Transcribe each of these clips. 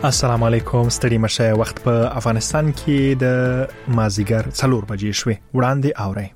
السلام علیکم، ستړي مشه. وخت په افغانستان کې د مازیګر 4 بجې شوې. وړاندې اورئ.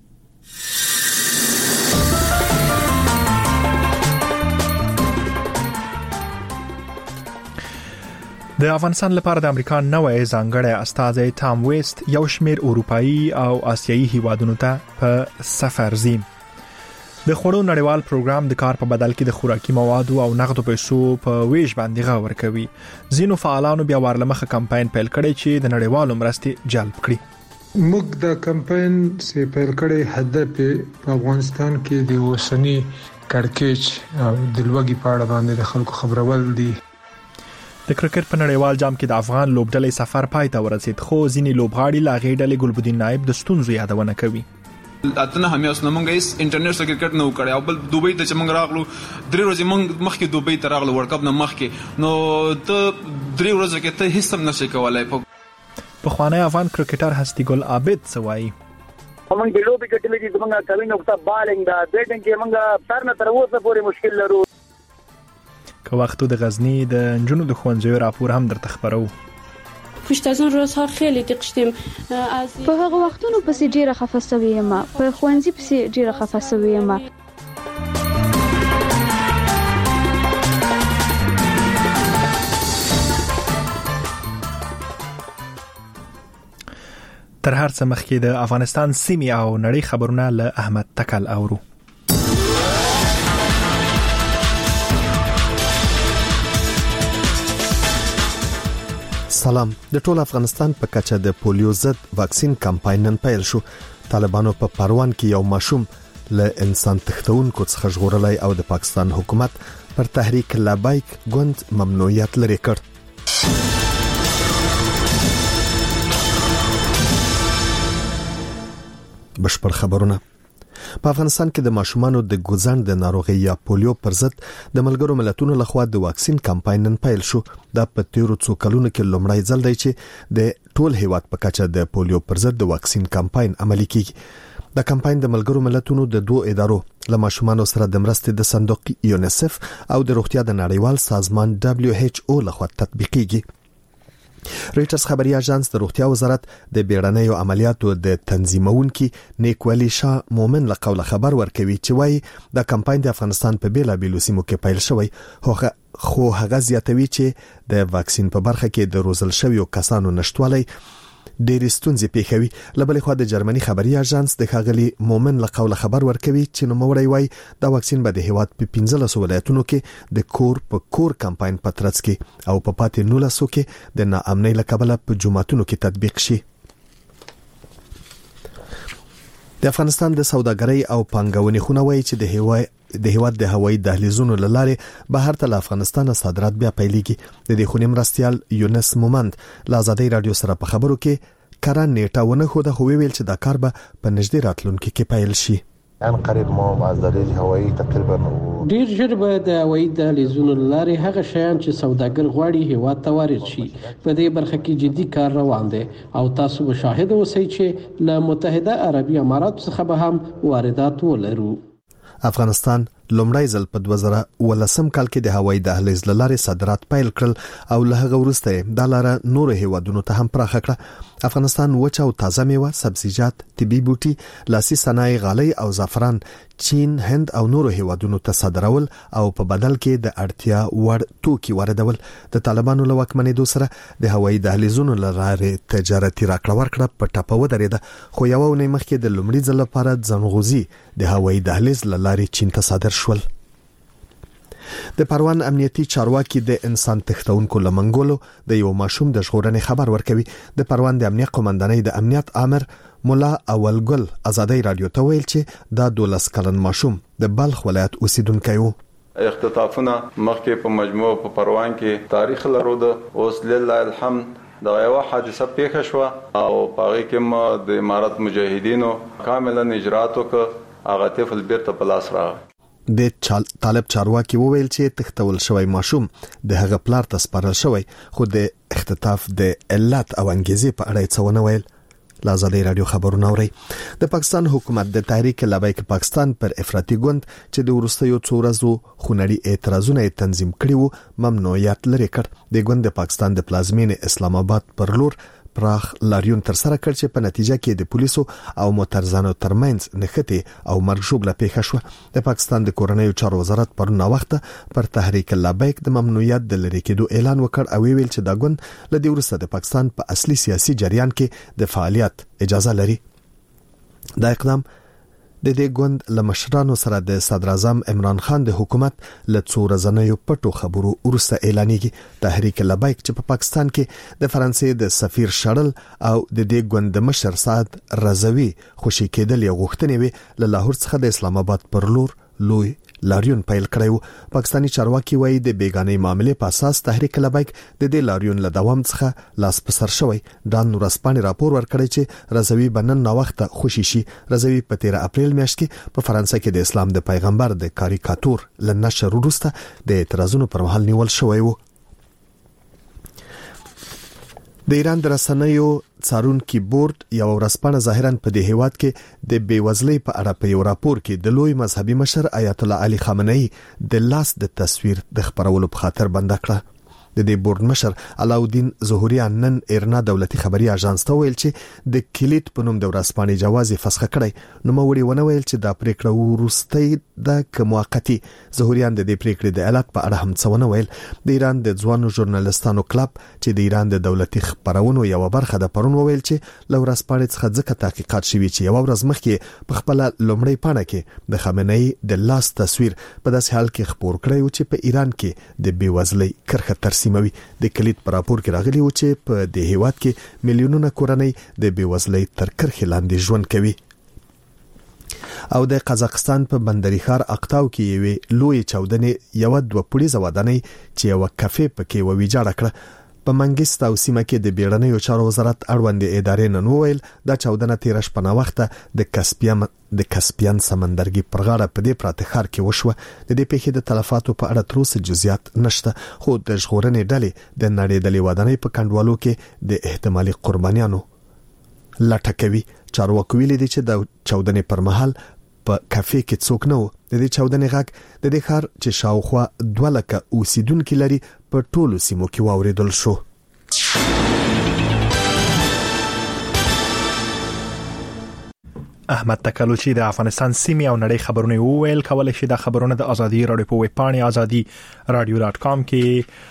د افغانستان لپاره د امریکا نوې ځانګړی استازی ټام ویست یو شمېر اروپایي او آسیایي هیوادونو ته په سفر ځي. د خوړو نړیوال پروګرام د کار په بدل کې د خوراکي موادو او نغدو پیسو په ویش باندې غور ورکوي. ځینو فعالانو بیا ورلمخه کمپاین پیل کړی چې د نړیوالو مرستې جلب کړي. موږ د کمپاین سي پیل کړی هدف په افغانستان کې د اوسنی کړکېچ او د لوګي په اړه باندې د خلکو خبرول دي. د کرکټ په نړیوال جام کې د افغان لوبډلې سفر پای ته ورسید، خو ځینې لوبغاړي لا غېډلې ګلبدین نائب د ستونزو یادونه کوي. اتنه همیاس نو مونږ هیڅ انټرنیشنل کرکټ نه وکړی او بل دوبۍ ته چې مونږ راغلو 3 ورځې مونږ مخکې دوبۍ ته راغلو ورلد کپ نه مخکې، نو ته 3 ورځې کې ته هیڅ هم نشې کولای. په خوانی افغان کرکټر هستی ګل عابد سوای موږ د لوبي کټلې چې موږ کوي نقطه بالینګ دا بیټینګ کې موږ تر نه تر اوسه پورې مشکل لرو. که وختو د غزنی د جنونو د خوندزوی راپور هم درته خبرو. پشت از اون روزها خیلی دقشتیم. په هغه وختونو پسې ډیره خفه شوې یم، په خوانزي پسې ډیره خفه شوې یم. تر هر څه مخکې د افغانستان سیمې او نړۍ خبرونه له احمد تکل اورو. سلام. د ټول افغانستان په کچه د پولیو ضد واکسین کمپاین نن پیل شو. طالبانو په پروان کې یو ماشوم له انسان تښتونکو څخه ژغورلای او د پاکستان حکومت پر تحریک لبیک ګوند ممنوعیت لري کړ. بشپړ خبرونه. په افغانستان کې د ماشومانو د ګوزن د ناروغي یا پولیو پر ضد د ملګرو ملتونو لخوا د واکسین کمپاین نن پیل شو. دا په تیرو څو کلونو کې لومړی ځل دی چې د ټول هیواد په کچه د پولیو پر ضد د واکسین کمپاین عملي کیږي. دا کمپاین د ملګرو ملتونو د 2 ادارو له ماشومانو سره د مرستې د صندوق یونیسف او د روغتیا د نړیوال سازمان WHO لخوا تطبیقیږي. رویټرز خبري اژانس د روغتیا وزارت د بیړنیو عملیاتو د تنظیمونکي نیکولی شاه مومن له قوله خبر ورکوي چې وايي دا کمپاین د افغانستان په بیلابیلو سیمو کې پیل شوی، خو هغه زیاتوي چې د واکسین په برخه کې د روزل شویو کسانو نشټوالی ډېرې ستونزې پیښوي. له بلې خوا د جرمني خبري اژانس د ښاغلي مومن له قوله خبر ورکوي چې نوموړی وايي دا واکسین به د هیواد په 15 ولایتونو کې د کور په کور کمپاین په ترڅ کې او په پاتې 19 کې د ناامنۍ له کبله په جوماتونو کې تطبیق شي. د افغانستان د سوداګرۍ او پانګونې خونه وايي چې د هیواد د هوایي دهلیزونو لاره بهر ته له افغانستان صادرات بیا پیلېږي. د دې خونې مرستیال یونس مومند له آزادۍ رادیو سره په خبرو کې کره نیټه ونه خوده، خو ویل چې دا کار به په نږدې راتلونکي کې پیل شي. ان قریب ما از دلیل هوایی تقریبا ډیر ژر به د هوایي دهلیزونو لارې هغه شیان چې سوداګر غواړي هیواد ته وارد شي. په دې برخه کې جدي کار روان دی او تاسو به شاهد اوسئ چې له متحده عربي اماراتو څخه به هم واردات ولرو. افغانستان لومړی ځل په 2019 کال کې د هوایي دهلیز لاره صادرات پیل کړل او له هغه وروسته د لاره نور هیوادونو ته هم پراخه کړه. افغانستان وچ او تازه میوه، سبزیجات، طبي بوټي، لاسي صنایع، غالۍ او زعفران چین، هند او نور هیوادونو ته صادرول او په بدل کې د اړتیا وړ توکي واردول. د طالبانو له واکمنېدو سره د هوایي دهلیزونو لاره تجارتي راکړه ورکړه په ټاپه ودرېده، خو یو ونې مخکې د لومړي ځل لپاره ځنغوزي د هوایي دهلیز لارې چین ته صادر شول. د پروان امنیتي چارواکي د انسان تښتونکو لمنګولو د یو ماشوم د ژغورنې خبر ورکوي. د پروان د امنیت قومندانۍ د امنیت امر مولا اولګل آزادۍ رادیو ته ویل چې دا 12 کلن ماشوم د بلخ ولایت اوسیدونکی و. اختطافونه مخکې په مجموع په پروان کې تاریخ لرو. د اوس لله الحمد دا یو حادثه پیښه شو او پاره کې ما د امارات مجاهدینو کاملا اجرات وکړ، هغه طفل بیرته په لاس راغی. د طالب چارواکي وویل چې تختول شوی ماشوم د هغه پلار ته سپارل شوی، خو د اختطاف د علت او انګیزې په اړه څه ونه ویل. لازالي رادیو خبرونه اوري. د پاکستان حکومت د تحریک لبیک پاکستان پر افراطي ګوند چې د وروستیو څو ورځو خونړي اعتراضونه تنظیم کړي وو ممنوعیت لري کړ. د ګوند د پاکستان د پلازمینې اسلام آباد پر لور پراخ لاریون تر سره کړ چې په نتیجه کې د پولیسو او موټرزانو ترمنځ نښتې او مرګ ژوبله پیښه شوه. د پاکستان د کورنیو چارو وزارت پرون وخت پر تحریک لبیک د ممنوعیت د لرې کېدو اعلان وکړ او ویل چې دا ګوند له دې وروسته د پاکستان په اصلي سیاسي جریان کې د فعالیت اجازه لري. دا اقدام د دې ګوند لمشرانو سره د صدر اعظم عمران خان د حکومت له څو ورځنیو پټو خبرو وروسته اعلانېږي. تحریک لبیک چې په پاکستان کې د فرانسې د سفیر شړل او د دې ګوند مشر سعد رضوی خوشی کېدل یو غوښتنې وي له لاهور څخه د اسلام آباد پر لور لوی لاریون پیل کړی وو. پاکستاني چارواکي وایي د بیگانې معاملې په اساس تحریک لبیک د دې لاریون له دوام څخه لاس په سر شوی. ډان ورځپاڼې راپور ورکړی چې رضوی بنن نو وخت خوشی شي. رضوی په 13 اپریل میاشت کې په فرانسه کې د اسلام د پیغمبر د کاریکاتور لنشر وروسته د اعتراضونو پر مهال نیول شوی وو. د ایران د رسنیو څارونکي بورډ یو ورځپاڼه ظاهرا په دې هیواد کې د بیوزلۍ په اړه په یو راپور کې د لوی مذهبي مشر آیت الله علي خامنه‌ای د لاس د تصویر د خبرولو په خاطر بند کړه. د دې بورډ مشر علاءالدین ظهوریان نن ایرنا دولتي خبري اژانس ته ویل چې د کلیت په نوم د ورځپاڼې جواز فسخ کړی. نو موري ونه ویل چې دا پریکړه ورسته د موقتی. ظهوریان د دې پریکړې د علت په اړه هم څه ونه ویل. د ایران د ځوانو ژورنالیستانو کلب چې د ایران د دولتي خبرونو یو برخه د پرون ویل چې لورځپاڼې څخه ځکه تحقیقات شوي چې یو ورځ مخکې په خپل لومړی پاڼه کې د خامنه‌ای د لاس تصویر په داسې حال کې خبر کړی و چې په ایران کې د بیوزلۍ کرخه ترسیموي. د کلیت پر راپور کې راغلی و چې په دې هیواد کې میلیونونه کورنۍ د بیوزلۍ تر کرخې لاندې ژوند کوي. او د قزاقستان په بندري ښار اقتاو کې یوې لوی چاودنې یو دوه پولیسو ودانۍ چې یو کافه پکې ویجاړه کړه. په منګست او سیمه کې د بیړنیو چارو وزارت اړوند ادارې نن وویل دا چاودنه 13 شپه وخت د کسپیان سمندرګي پر غاړه په دې پراته ښار کې وشوه. د دې پیښې د تلفاتو په اړه تر اوسه جزئیات نشته، خو د ژغورنې ډلې د نړیدلې ودانۍ په کندوالو کې د احتمالي قربانیانو لټه کوي. چارواکو ویلي دي چې د چاودنې پر مهال په کافه کې څوک نه و. د دې چاودنې غږ د دې ښار چې شاوخوا 2 لکه اوسیدونکو لري په ټولو سیمو کې واوریدل شو. احمد تکلوچی د افغانستان سیمې او نړۍ خبرونه وویل. کولای شي د خبرونه د ازادي رادیو په ویب پاڼې azadi-radio.com کې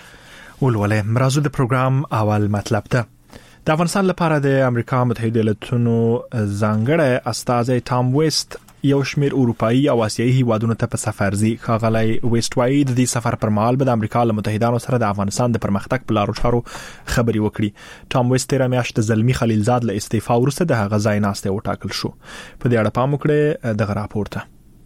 ولولئ. مرازو د پروګرام اول مطلب ته د افغانستان لپاره د امریکا متحده ایالاتونو ځانګړی استازی ټام ویست یو شمیر اروپایي او آسیایي هیوادونو ته په سفر ځي. ښاغلی ویست وایي د دې سفر پر مهال به د امریکا له متحدانو سره د افغانستان د پرمختګ په لارو چارو خبرې وکړي. ټام ویست تېره میاشت د زلمي خلیلزاد له استعفا وروسته د هغه ځای ناستی وټاکل شو. په دې اړه پام وکړئ دغه راپور ته.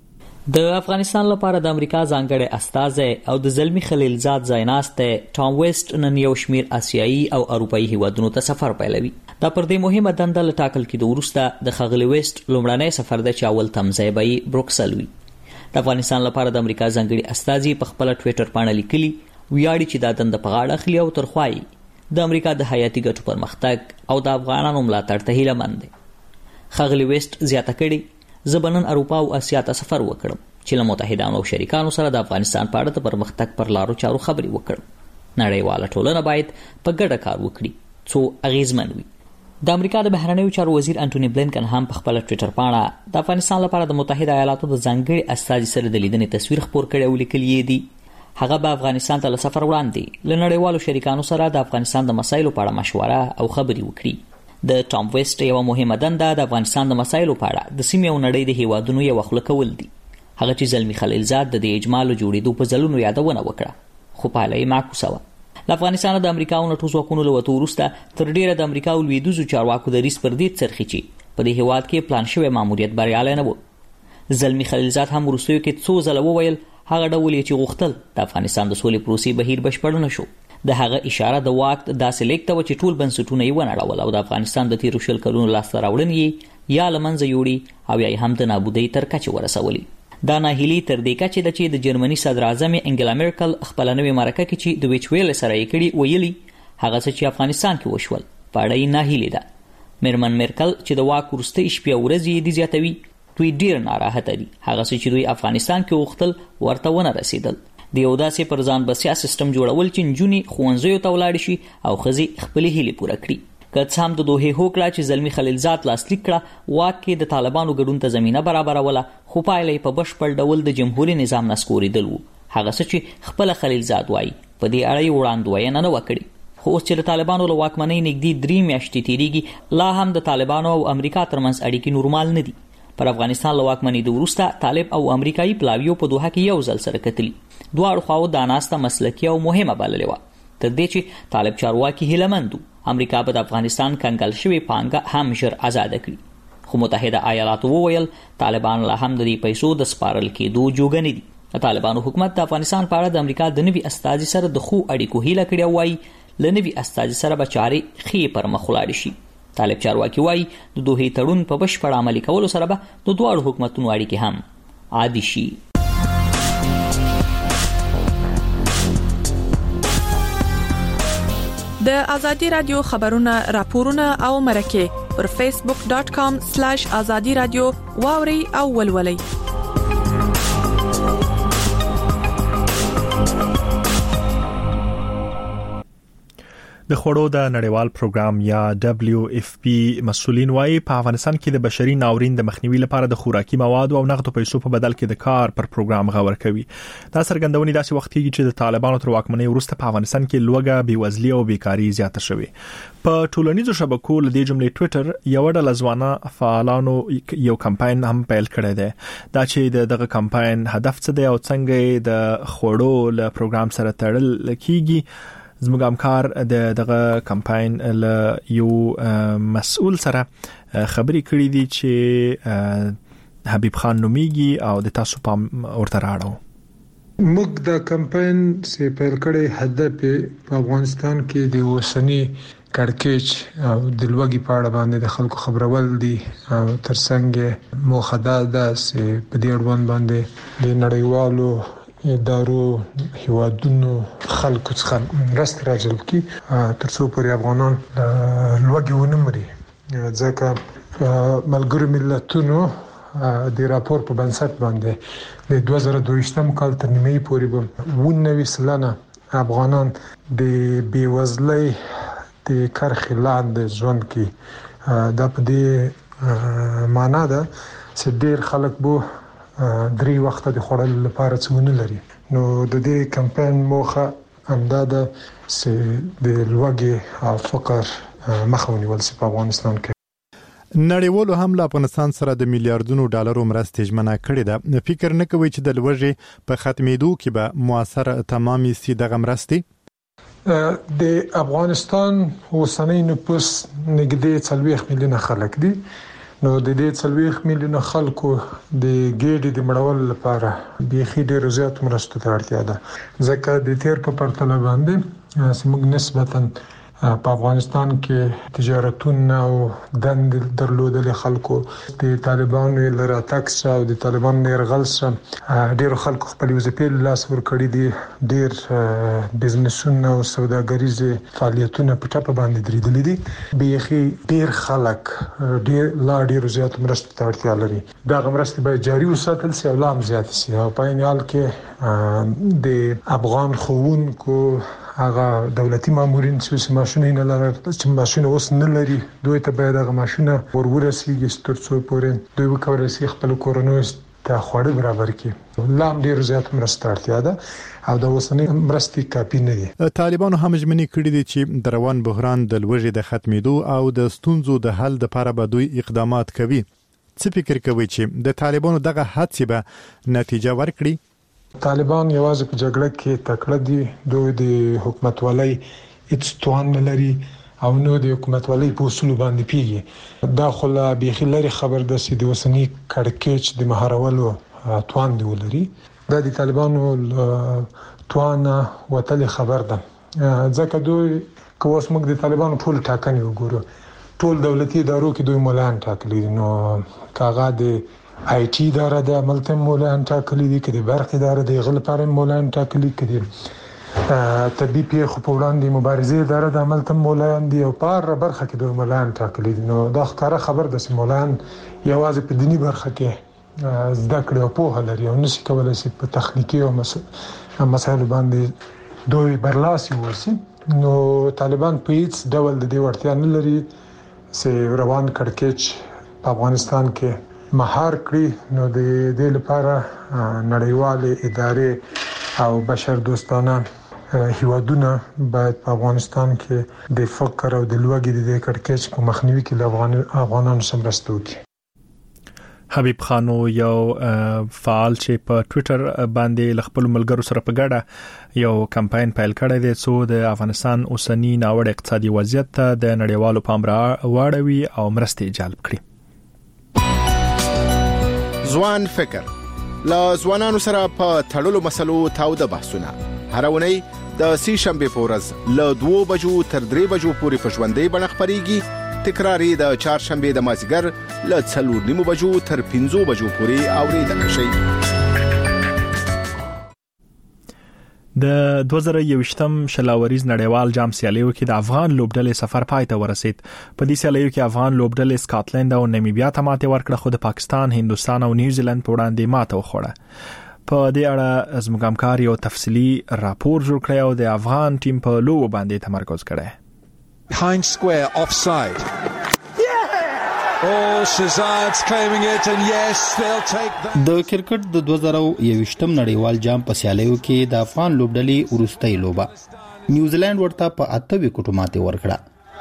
د افغانستان لپاره د امریکا ځانګړی استازی او د زلمي خلیلزاد ځایناستی ټام ویست نن یو شمیر آسیایي او اروپایي هیوادونو ته سفر پیلوي. دا پر دې مهمه دنده له ټاکل کېدو وروسته د ښاغلي ویست لومړنی سفر دی چې اول تمځای به یې بروکسل وي. د افغانستان لپاره د امریکا ځانګړي استازي په خپله ټویټر پاڼه لیکلي ویاړي چې دا دنده په غاړه اخلي او ترخوایي د امریکا د حیاتي ګټو پرمختګ او د افغانانو ملاتړ ته هیلهمند دی. ښاغلي ویست زیاته کړې زه به نن اروپا او اسیا ته سفر وکړم چې له متحدانو او شریکانو سره د افغانستان په اړه د پرمختګ پر لارو چارو خبرې وکړم. نړیواله ټولنه باید په ګډه کار وکړي څو اغیزمن وي. د امریکا د بهرنیو چارو وزیر انټونی بلینکن هم په خپل ټویټر پاڼه د افغانستان لپاره د متحده ایالاتو د ځانګړي استازي سره د لیدنې تصویر خپور کړی او لیکلی دی هغه به افغانستان ته له سفر وړاندې له نړیوالو شریکانو سره د افغانستان د مسایلو په اړه مشوره او خبرې وکړي. د ټام ویست یو مهمه دنده د افغانستان د مسایلو په اړه د سیمې او نړۍ د هیوادونو یو خوله کول دي. هغه چې زلمي خلیلزاد د دې اجمالو جوړېدو په ځلونو یادونه وکړه خو پایله یې معکوسه وه. له افغانستان د امریکا او نټو ځواکونو له وتو وروسته تر ډیره د امریکا او لویدیځو چارواکو دریځ پر دې څرخي چې په دې هیواد کې پلان شوی ماموریت بریالی نه و. زلمي خلیلزاد هم وروستیو کې څو ځله وویل هغه ډول چې غوښتل د افغانستان د سولې پروسې بهیر بشپړ نه شو. د هغه اشاره د واک داسې لیک ته و چې ټول بنسټونه یې ونړول او د افغانستان د تیرو 20 کلونو لاسته راوړنې یا له منځه یوړي او یا هم د نابودۍ تر کچې ورسولي. دا ناهیلي تر دې کچې ده چې د جرمني صدر اعظم انګلا میرکل خپل نوې مرکه کې چې د ویچ ویل سره یې کړي ویلي هغه څه چې افغانستان کې وشول په اړه یې ناهیلي ده. میرمن میرکل چې د واک وروستۍ شپې او ورځې دي زیاتوي دوی ډیر ناراحته دي. هغه څه چې دوی افغانستان کې وغوښتل ورته ونه رسیدل. د یو داسې پر ځان بسیا سیستم جوړول چې نجونې ښوونځیو ته ولاړې شي او ښځې خپلې هیلې پوره کړي. که څه هم د دوحې هوکړه چې زلمی خلیلزاد لاسلیک کړه واک کې د طالبانو ګډون ته زمینه برابروله، خو پایله یې په بشپړ ډول د جمهوریت نظام نه سکورېدل و. هغه څه چې خپله خلیلزاد وایي په دې اړه یې وړاندوینه نه وه کړې. خو اوس چې د طالبانو له واکمنۍ نږدې 3 میاشتې تېرېږي، لا هم د طالبانو او امریکا ترمنځ اړیکې نورمال نه دي. پر افغانستان له واکمنۍ وروسته طالب او امریکایي پلاویو په دوحه کې یو ځل سره کتلي. دواړو خواو دا ناسته مسلکي او مهمه بللې وه، تر دې چې طالب چارواکي هیلهمند و امریکا به د افغانستان کنګل شوې پانګه هم ژر آزاده کړي. خو متحده ایالاتو وویل طالبان لا هم د دې پیسو د سپارل کېدو جوګه نه دي. د طالبانو حکومت د افغانستان په اړه د امریکا د نوي استازي سره د ښو اړیکو هیله کړې او وایي له نوي استازي سره به چارې ښې پر مخ ولاړې شي. طالب چارواکي وایي د دوحې تړون په بشپړ عملي کولو سره به د دواړو حکومتونو اړیکې هم عادي شي. د ازادي رادیو خبرونه راپورونه او مرکه پر facebook.com/azadi radio واوري او ولولي. د خوړو د نړیوال پروګرام یا WFP مسؤلین وايي په افغانستان کې د بشري ناورین د مخنیوي لپاره د خوراکي مواد او نقدو پیسو په بدل کې د کار پر پروګرام غور کوي. دا څرګندونې داسې وخت کې چې د طالبانو تر واکمنۍ وروسته په افغانستان کې لوږه، بېوزلي او بیکاري زیاته شوې. په ټولنیزو شبکو له دې جملې ټوئیټر یو ډله ځوانه فعالانو یو کمپاین هم پیل کړی دی. دا چې دغه کمپاین هدف څه دی او څنګه د خوړو له پروګرام سره تړل کیږي، زموږ همکار دغه کمپاین له یو مسؤل سره خبرې کړې دي چې حبیب خان نومیږي او د تاسو پام ورته راړو. موږ د کمپاین سي پیل کړی هدف په افغانستان کې د وسنی کړکېچ او د لوګي په اړه باندې د خلکو خبرول دي او ترڅنګ موخده ده چې په دې اړوند باندې د نړیوالو ادارو هیوادونو خلکو څخه مرسته راجلب کی ترڅو پر افغانان لوګي ونه مري. ځکه ملګرو ملتونو د راپور په بنسټ باندې د 2022 کال تر نیمه پورې به 19% افغانان د بیوزلۍ د کرښې لاندې ژوند کوي. دا په دې معنا ده چې ډیر خلک به 3 وخت د خوړل لپاره څونه لري. نو د دې کمپاین موخه همدا ده چې د لوږې او فقر مخه ونیول شي په افغانستان کې. نړیوالو هم له افغانستان سره د میلیارډونو ډالرو مرستې ژمنه کړې ده. فکر نه کوي چې د لوږې په ختمېدو کې به موثر تمامي سي دغه مرستې؟ د افغانستان اوسنی نفوس نږدې 40 میلیونه خلک دي. نو د دې 40 میلیونه خلکو د ګېډې د مړولو لپاره بيخي ډېر زیات مرستو ته اړتیا ده. ځکه د تیر په پرتله باندې سمګ نسبتاً په افغانستان کې تجارتونه او دند درلودل خلکو د طالبانو لره تاکس او د طالبانو يرغل سره ډېر خلکو خپل وظیفې لاس ور کړی دي. ډېر بزنسونه او سوداګریزه فعالیتونه په ټاپه باندې درېدلې دي. بيخي ډېر خلک ډېر زیات مرستو ته اړتیا لري. دا مرستې باید جاري وساتل شي او لا هم زیات شي. او په عین حال کې د افغان ښوونکو هغه دولتي مامورین چې ماشينه نه لري، چې ماشينه اوس نه لري، دوی ته باید هغه ماشينه ورورسیږي ترڅو پورې دوی وکولای شي خپل کورنۍ ته خوړې برابر کړي. لام ډیر زیات مرسته اړتیا ده او د اوسنۍ مرستې کافي نه دي. طالبانو هم ژمنې کړې دي چې د روان بحران د لوږې د ختمېدو او د ستونزو د حل لپاره به دوی اقدامات کوي. څه فکر کوي چې د طالبانو دغه هڅې به نتیجه ورکړي؟ طالبان یوازې په جګړه کې تکړه دي. دوی د حکومتولۍ هیڅ توان نه لري او نو د حکومتولۍ په اصول باندې پیږي. دا خو لا بيخي لري خبر ده چې د وسنی کړکېچ د مهارولو توان دی ولري. دا د طالبانو توان وتل خبر ده. ځکه دوی کوس موږ د طالبانو ټول ټاکنې وګورو، ټول دولتي ادارو کې دوی مولان ټاکلي. نو کاغه د آی ټي اداره د عملته مولان ټاکلي دي، کله برق اداره د غل لپاره مولان ټاکلي، کله طبي پیښو په وړاندې مبارزې اداره د عمل تم مولایان دي او په هر برخه کې د مولایان ټاکلي دي. نو دا ښکاره خبر ده چې مولایان یوازې په دینی برخه کې زده کړې او پوهه لري او نشي کولای شي په تخنیکی او مسایلو باندې دوی برلاسي وسی. نو طالبان په هیڅ ډول د دې وړتیا نه لري چې روان کړکېچ په افغانستان کې مهار کړي. نو د دې لپاره نړیوالې ادارې او بشر دوستانه هیوادونه باید په افغانستان کې د فقر او د لوږې د کړکېچ په مخنیوي کې له افغانانو سره مرسته وکړي. حبیب خانو یو فعال چې په ټوئیټر باندې خپل ملګرو سره په ګډه یو کمپاین پیل کړی دی څو د افغانستان اوسنی ناوړه اقتصادي وضعیت ته د نړیوالو پام راوړوي او مرستې جلب کړي. ځوان فکر لا ځوانانو سره په تړلو مسلو تاوده بحثونه هر ونی د سی شنبه پورز له 2 بجو تر 3 بجو پورې په ژوندۍ بڼه خبريږي. تکراری د چهارشنبه د مازیګر له 4:30 بجو تر 5 بجو پورې اوریدل شي. د 2021م شلاوریز نړیوال جام سیالیو کې د افغان لوبډلې سفر پای ته ورسید. په دې سیالیو کې افغان لوبډلې سکاټلند او نمیبیا ته ماته ورکړه، خو د پاکستان، هندستان او نیوزیلند په وړاندې ماته وخوړه. په دې اړه زموږ همکار یو تفصیلی راپور جوړ کړی او د افغان ټیم په لوبو باندې تمرکز کړی. Behind square offside. Oh, Shahzad's claiming it and yes, they'll take that. د کرکټ د 2021م نړیوال جام په سیالیو کې د افغان لوبډلې ورستۍ لوبه نیوزیلند ورته په 8 وکټو ماته ورکړه.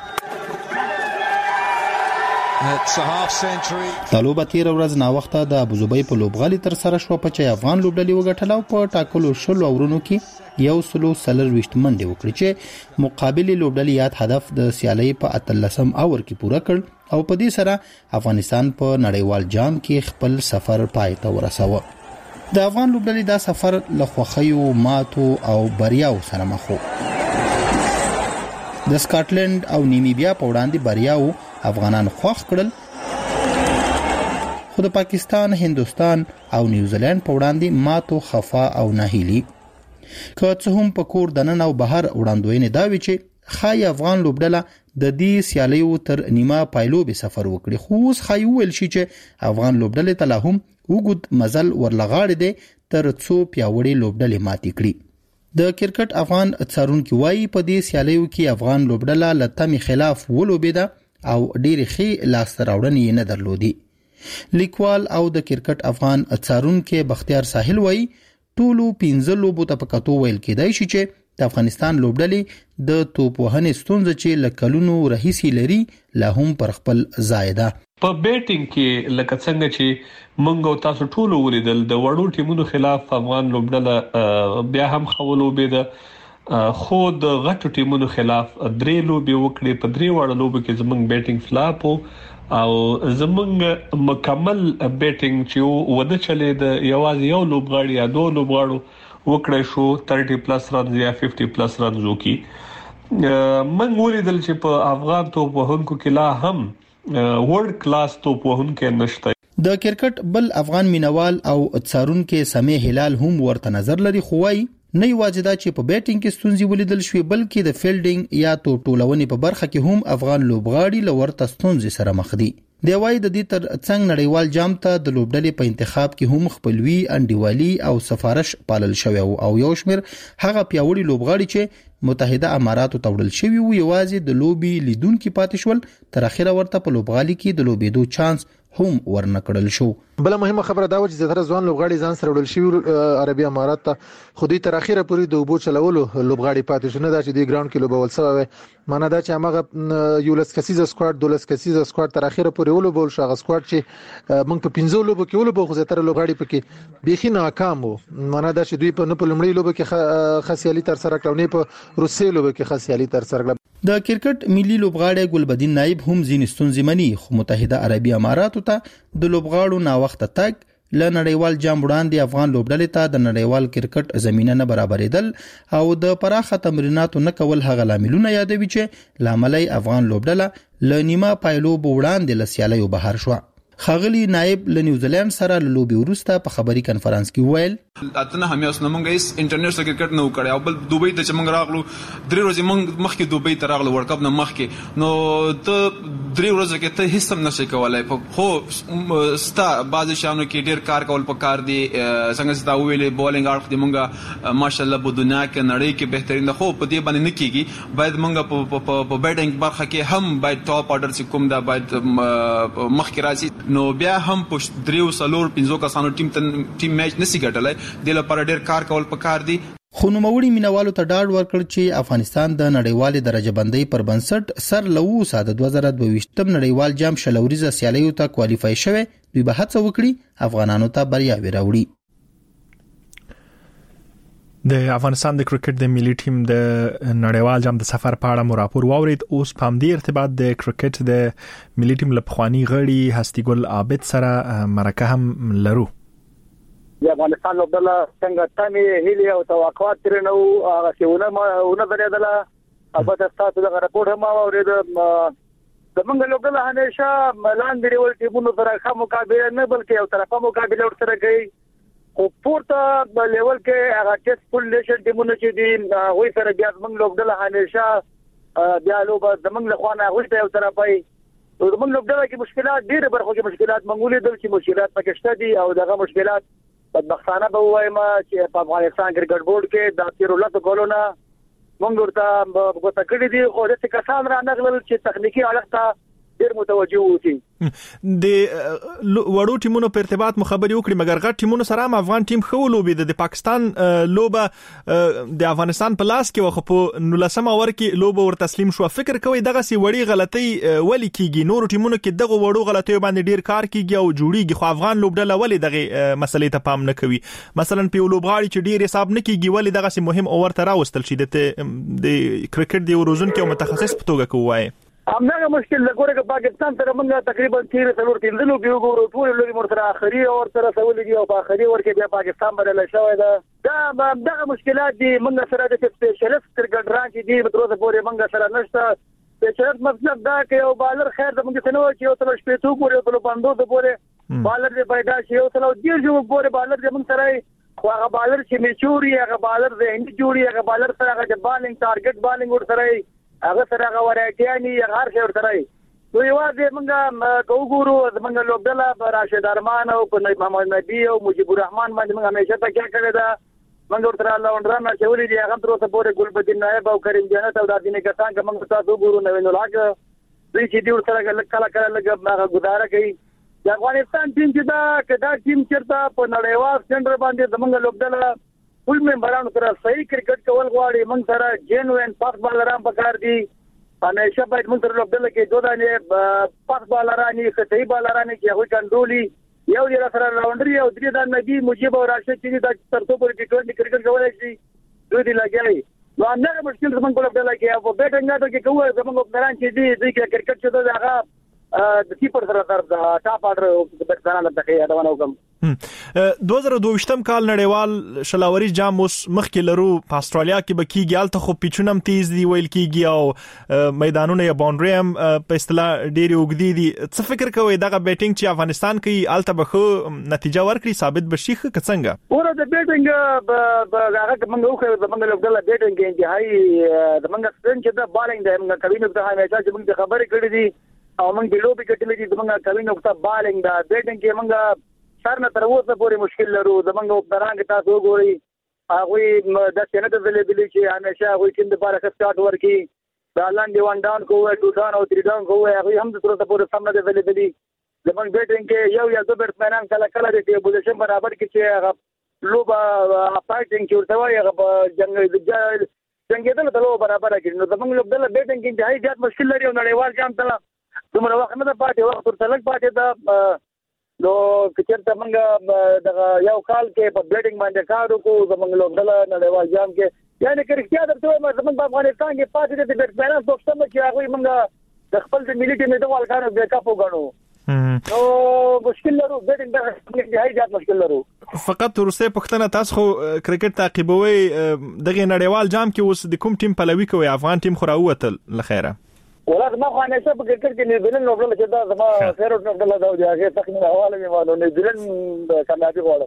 طالبه تیر ورځ نا وخته د ابوظبي په لوبغالي تر سره شو په چې افغان لوبډلې وګټل او په ټاکلو شل اورونو کې یو سلو سلر وشت منډه وکړي چې مقابل لوبډلې یاد هدف د سیالي په 13 اور کې پوره کړ او په دې سره افغانستان په نړیوال جام کې خپل سفر پای ته ورساوه. د افغان لوبډلې دا سفر له خوخیو ماتو او بریاو سره مخ وو. د سکاټلند او نیمیبیا په وړاندې بریاو افغانان خوښ کړل، خو د پاکستان، هندستان او نیوزیلند په وړاندې ماتو خفا او ناهیلي. که څه هم په کور دننه او بهر وړاندوینې دا وی چې خای افغان لوبډله د دې سیالیو تر نیمه پایلوبې سفر وکړي، خو اوس خای ویل شي چې افغان لوبډلې ته لا هم وګد مزل ورلغاړي دي تر څو پیاوړي لوبډلې ماتې کړي. د کرکټ افغان څارونکي وایي په دې سیالیو کې افغان لوبډله له تمې خلاف ولوبېده او ډېرې ښې لاسته راوړنې نه درلودې. لیکوال او د کرکټ افغان څارونکي بختیار ساحل وایي ټولو 15 لوبو ته په کتو ویل کېدای شي چې د افغانستان لوبډلې د توپ وهنې ستونزه چې له کلونو راهیسې لري لا هم پر خپل ځای ده. په بیټینګ کې لکه څنګه چې موږ او تاسو ټول ولیدل د وړو ټیمونو خلاف افغان لوبډله بیا هم خولو بيده، خو د غټو ټیمونو خلاف درې لوبي وکړي. په درې وړو لوبو کې زمونږ بیټینګ فلاپ او زمونږ مکمل بیټینګ چې وده چلے د یوازې یو لوبغاړي یا دوه لوبغاړو وکړای شو 30+ رنز یا 50+ رنز وکي. موږ ولیدل چې په افغان توپ وهونکو کې لا هم ورلد کلاس توپ وهونکو نشته. د کرکټ بل افغان مینوال او څارونکو سمې هلال هم ورته نظر لري، خو وايي نه یوازې دا چې په بیټینګ کې ستونزې ولیدل شوې بلکې د فیلډینګ یا ټولونې په برخه کې هم افغان لوبغاړي لورته ستونزې سره مخ دي. دی وايي د دې تر څنګ نړیوال جام ته د لوبډلې په انتخاب کې هم خپلوي انډیوالي او سفارش پالل شوی او یو شمیر هغه پیاوړي لوبغاړي چې متحده اماراتو ته وړل شوی وو یوازې د لوبي لیدونکو پاتې شول، تر اخره ورته په لوبغالي کې د لوبېدو چانس هم ورنکړل شو. بل مهمه خبره دا و چې زړه ځوان لوبغاړي ځان سره وړل شوی عربي امارات ته، خو دوی تر اخره پورې د وبو چلولو لوبغاړي پاتې شو، نه دا چې دی ګراوند کې لوبول سوی، معنی دا چې هغه یو لس کسیزه سکواډ 12 کسیزه سکواډ تر اخره پورې ولوبول شو. هغه سکواډ چې موږ په 15 لوبو کې ولوبو خو زیاتره لوبغاړي پکې بيخي ناکام وو، معنی دا چې دوی په لومړی لوبو کې خاصیالي تر سره کړو، نه په روسي لوبو کې خاصیالي تر سره کړو. د کرکټ ملي لوبغاړی ګلبدین نایب هم ځین ستونزې مني، خو متحده عربي اماراتو ته د لوبغاړو نا وخت تک ل نړیوال جام وړاندې افغان لوبډلې ته د نړیوال کرکټ زمينه نه برابرېدل او د پراخه تمریناتو نه کول هغه لاملونه یادوي چې لاملای افغان لوبډله ل نیمه پایلو وړاندې لسیالي بهر شو. خاغلی نائب له نیوزیلند سره له لوبي وروسته په خبري کانفرنس کې ویل اتنه همیاس نمونږ هیڅ انټرنیشنل کرکټ نه وکړ او بل دوبۍ ته چې موږ راغلو 3 ورځې موږ مخکې دوبۍ ته راغلو ورلد کپ نه مخکې نو ته 3 ورځې کې ته هیڅ هم نشې کولای خو ستا بعض شانو کې ډیر کار کول پکار دي څنګه ستا ویلې بولینګ اړخ دي موږ ماشاءالله په دنیا کې نړۍ کې بهترین ده خو په دې باندې نه کیږي باید موږ په بیټینګ برخه کې هم باید ټاپ آرډر چې کوم دا باید مخکې راځي نو بیا هم په 3-4-5 کسانو ټیم میچ نسی ګټلای د لپاره ډیر کار کول پکار دي. خو نوموړي مینوالو ته ډاډ ورکړ چې افغانستان د نړیوالې درجه بندۍ پر بنسټ سر له ساده 2022 نړیوال جام شلوريزه سیالیو ته کوالیفای شوه دوی به هڅه وکړي افغانانو ته بریاوي راوړي. د افغانستان د کرکټ د ملي ټیم د نړیوال جام د سفر په اړه مو راپور واورید. اوس په همدې ارتباط د کرکټ د ملي ټیم لپخوانی غړي هستی ګل عابد سره مرکه هم لرو. د افغانستان لوبډله څنګه تمه هیلي او توقعات ترنو هغه څونه بریدله البته تاسو د راپور هم اورید د منګ لوبډله همیشه لاندې ډول ټیمونو سره ښه مقابله نه بلکې یو طرفه مقابله ورسره کوي خو پورته لیول کې هغه ټیسټ فول نیشن ټیمونو چې دي وای سره بیا منګ لوبډله همیشه بیا لوبه د منګ له خوانه غوښته یو طرفه د منګ لوبډله کې مشکلات ډېر برخو کې مشکلات منګولې دل چې مشکلات پکشته دي او دغه مشکلات بدبختانه به وایم چې په افغانستان کرکټ بورډ کې د تیرولت کولونه موږ ورته غوښتل کړی دي خو د کسان را نغلل چې تخنیکی اړخ ته ډیر متوجه وتی د وړو ټیمونو په ارتباط مخابري وکړي مګر غټ ټیمونو سره هم افغان ټیم خو لوبي د پاکستان لوبه د افغانستان په لاس کې وخت په 19 اور کې لوبه ور تسلیم شو. فکر کوي دغه سی وړي غلطي ولي کیږي نور ټیمونو کې دغه وړو غلطي باندې ډیر کار کیږي او جوړیږي خو افغان لوبډله ولي دغه مسلې ته پام نه کوي مثلا په لوبغاړي چې ډیر حساب نه کیږي ولي دغه سی مهم اور ته راوستل شي د کرکټ دی ورزون کې متخصص په توګه کوي همدغه مشکل لګوره چې پاکستان سره موږ تقریبا 3 لوبي وګورو ټول لوبي مرتره اخري اور سره سوالي دی او په اخري ور کې بیا پاکستان بدل شوی دا دغه مشکلات دي موږ سره د سپیشلیست کرکټران چې دی په تر اوسه پورې موږ سره نشته سپیشلیست مطلب دا کې یو بالر خیر د موږ څنګه چې یو تل شپې تو پورې په باندې د پورې بالر دی پیدا شي یو تل دی جو پورې بالر د موږ سره خو هغه بالر چې میچوري هغه بالر د هند جوړي هغه بالر سره هغه بالینګ ټارګټ بالینګ ور سره هغه سره هغه ورایټیانی هر څه ورته نو یوازې موږ کوګورو موږ لوبډله راشد ارمان او محمد نبی او مجيب الرحمن باندې موږ همیشه تکیه کړې ده موږ ورته لاونډران چې ولې دي هغه تر اوسه پورې ګلبدین نائب او کریم جنت او د دینه کسان که موږ تاسو ګورو نو نو لاګ دوی چې دی ورته کله لګ گزاره کوي د افغانستان ټیم چې دا کدا ټیم چیرته په نړیوال سنټر باندې زمونږ لوبډله ټول ممبرانو سره صحیح کرکټ کول غواړي موږ سره جنوین پاس بالران پکار دي همیشه باید موږ سره لوبډله کې دوه پاس بالران یې صحیح بالران کې هغه کنټرولي یو دی سره راونډري او درې د نبی مجيب او راشد چې د ترڅو پر ټي20 کرکټ کولای شي دوی دی لګي نو هغه مشکل زمونږ لوبډله کې او بیټینګ ته کې کوه زمونږ ممبران چې دی کرکټ چې دا هغه د کیپر سره د ټاپ آرډر د ځانانه تخیه دا ونه کوم 2022 کال نړیوال شلاوري جام اوس مخکې لرو په استرالیا کې بکیږي الته خو پیچونم تیز دی ویل کیږي او میدانونه یا باونډري هم په اصطلاح ډېری وګدي دي څه فکر کوي دغه بیټینګ چې افغانستان کوي الته به خو نتیجه ورکړي ثابت بشي څنګه ور د بیټینګ هغه موږ خو د موږ لوبډله بیټینګ انتهایی د موږ سپین چې د بالینګ د موږ کوي نو د همیشه چې موږ خبرې کړې دي او موږ د لوبي کټلې دي موږ کوي نو د بالینګ د بیټینګ کې موږ سر نه تر اوسه پورې مشکل لرو زمونږ په درانګ تاسو وګورئ هغه د سینټ اویلیبل چې همیشه هغه ټیم د لپاره سټارټ ورکي د لاندې وان ډاون کوه ټو ډاون او 3 ډاون کوه هغه هم د تر اوسه پورې سم نه اویلیبل زمونږ بیټینګ کې یو یا دوه بیټسمنان کله د پوزیشن برابر کې چې هغه لوبه فایټینګ کې ورته وایي هغه جنگیدل د لوبه برابر کړي نو زمونږ لوبډله بیټینګ کې انتهایی زیات مشکل لري او نړیوال جام ته دومره وخت نه پاتې وخت ورته لږ پاتې ده نو کچرته موږ د یو کال کې په بیټینګ باندې کار وکړو زموږ لوبډله نړیوال جام کې یعنی کرکټیا درته زموږ په افغانستان کې پاتې د بیټسمنانو پوښتنه چې هغه موږ د خپل د ملي ټیم د والکانو بیک اپ وګڼو نو مشکل لرو بیټینګ د هاي جات مشکل لرو فقط ورسته پښتنه تاسو خو کرکټ تعقیبوي دغه نړیوال جام کې اوس د کوم ټیم پلوي کوي افغان ټیم خو راوتل لخيره ولکه ما خو همیشه په کرکټ کې نیوزیلند وبله چې دا زما فیروټ وبله دا دی هغه تخمین حواله مې وانه نیوزیلند کامیابی غواړم.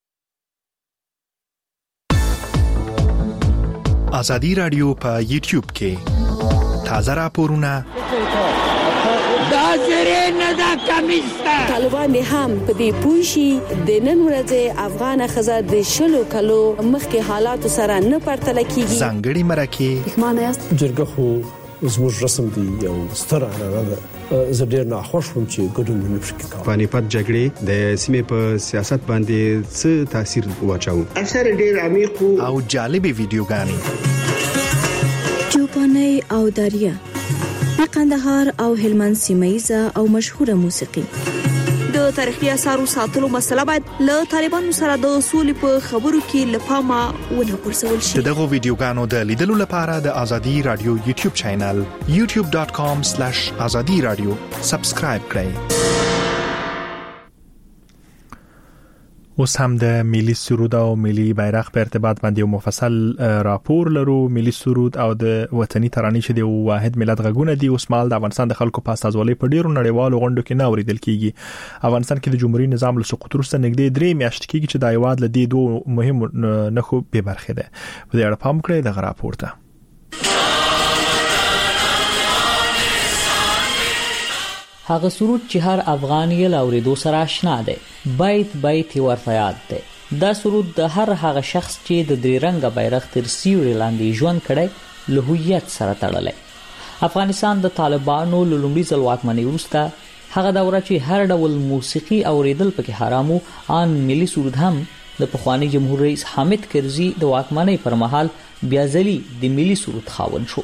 ازادي رادیو په یوټیوب کې تازه راپورونه دا زری نه دا کمیستا طالبان هم په دې پوښي د نن ورځې افغان خزه د شلو کلو مخکې حالات سره نه پرتل کیږي. ځانګړي مرکه معنی است جرګه خو زموږ رسم دی یو ستر عنعنه ده. زه ډیر ناخوښ وم چې ګډون نه پکې کوم. پانیپت جګړې د سیمې په سیاست باندې څه تاثیر واچاو؟ اثر ډیر عمیق او جالبې ویډیوګانې چوپاني او دریا د قندهار او هلمند سیمایزه او مشهوره موسیقي. د تاریخي اثارو ساتلو مسله باید له طالبانو سره د اصول په خبرو کې لپاره ونه پرسول شي. دغه ویډیوګانو د لیدلو لپاره د ازادي رادیو یوټیوب چینل youtube.com/azadiradio سبسکرایب کړئ. اوس هم د ملي سرود او ملي بیرغ په ارتباط باندې یو مفصل راپور لرو. ملي سرود او د وطني ترانې چې د واحد ملت غږونه دي اوس مال د افغانستان د خلکو په استازولۍ په ډیرو نړیوالو غونډو کې نه اوریدل کیږي. افغانستان کې د جمهوریت نظام له سقوط وروسته نږدې 3 میاشتې کېږي چې د هیواد له دې دوه مهمو نښو بې برخې ده. په دې اړه پام کړئ دغه راپور ته. هغه سرود چې هر افغان یې لاوریدو سره آشنا دی، بیت بیت ورته یاد دی. دا سرود د هر هغه شخص چې د درې رنګه بیرغ تر سیوري لاندې ژوند کړی له هویت سره تړلی. افغانستان د طالبانو له لومړي ځل واکمنۍ وروسته هغه دوره چې هر ډول موسیقي اوریدل پکې حرام وو، آن ملي سرود هم د پخواني جمهور رئیس حامد کرزي د واکمنۍ پر مهال بیا ځلي د ملي سرود خاوند شو.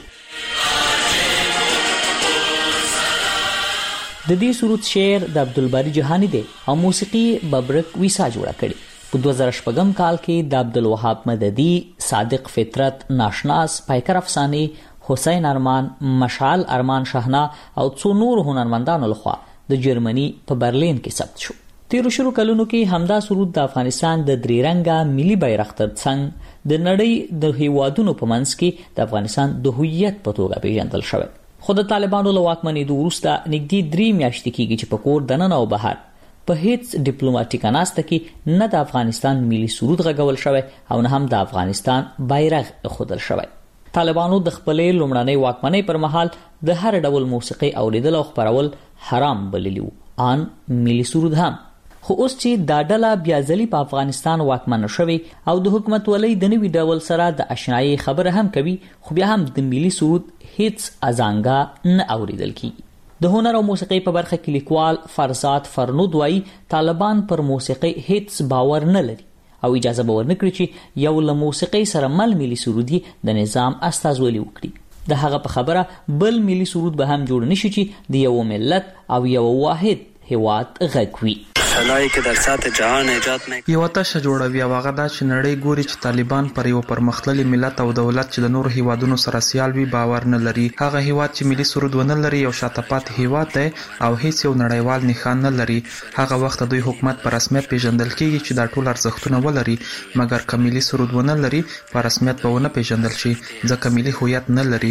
د دې سرود شعر د عبدالباری جهانی دی او موسیقي ببرک ویسا جوړه کړي. په 2014 کال کې د عبدالوهاب مددي، صادق فطرت، ناشناس، پایکر افساني، حسین ارمان، مشعل ارمان شهنا او څو نور هنرمندانو لخوا د جرمني په برلین کې ثبت شو. تیرو شروع کلونو کې همدا سرود د افغانستان د درې رنګه ملي بیرغ ترڅنګ د نړۍ د هیوادونو په منځ کې د افغانستان د هویت په توګه پیژندل شوی. خو د طالبانو له واکمنېدو وروسته نږدې 3 میاشتې کېږي چې په کور دننه او بهر په هیڅ ډیپلوماټیک ناسته کې نه د افغانستان ملي سرود غږول شوی او نه هم د افغانستان بیرغ ایښودل شوی. طالبانو د خپلې لومړنۍ واکمنۍ پر مهال د هر ډول موسیقي اوریدل او خپرول حرام بللی وو، آن ملي سرود هم. خو اوس چې دا ډله بیا ځلې په افغانستان واکمنه شوې او د حکومت ولۍ د نوي ډول سره د اشنایي خبره هم کوي، خو بیا هم د ملي سرود هیڅ ازانګه نه اوریدل کیږي. د هنر او موسیقي په برخه کې لیکوال فرزاد فرنود وایي طالبان پر موسیقي هیڅ باور نه لري او اجازه به ورنه کړي چې یو له موسیقي سره مل ملي سرودي د نظام استازولي وکړي. د هغه په خبره بل ملي سرود به هم جوړ نشي چې د یو ملت او یو واحد هیواد غږ وي. فلای کې در سات جهان ایجاد نه یو تشه جوړوي او هغه دا چې نړۍ ګوري چې طالبان پر یو پرمختللي ملت او دولت چې د نور هیوادونو سره سیال وي باور نه لري. هغه هیواد چې ملي سرود ونه لري یو شاته پاتې هیواد دی او هیڅ یو نړیوال نښان نه لري. هغه وخت دوی حکومت په رسمیت پیژندل کیږي چې دا ټول ارزښتونه ولري، مګر که ملي سرود ونه لري په رسمیت به ونه پیژندل شي ځکه ملي هویت نه لري.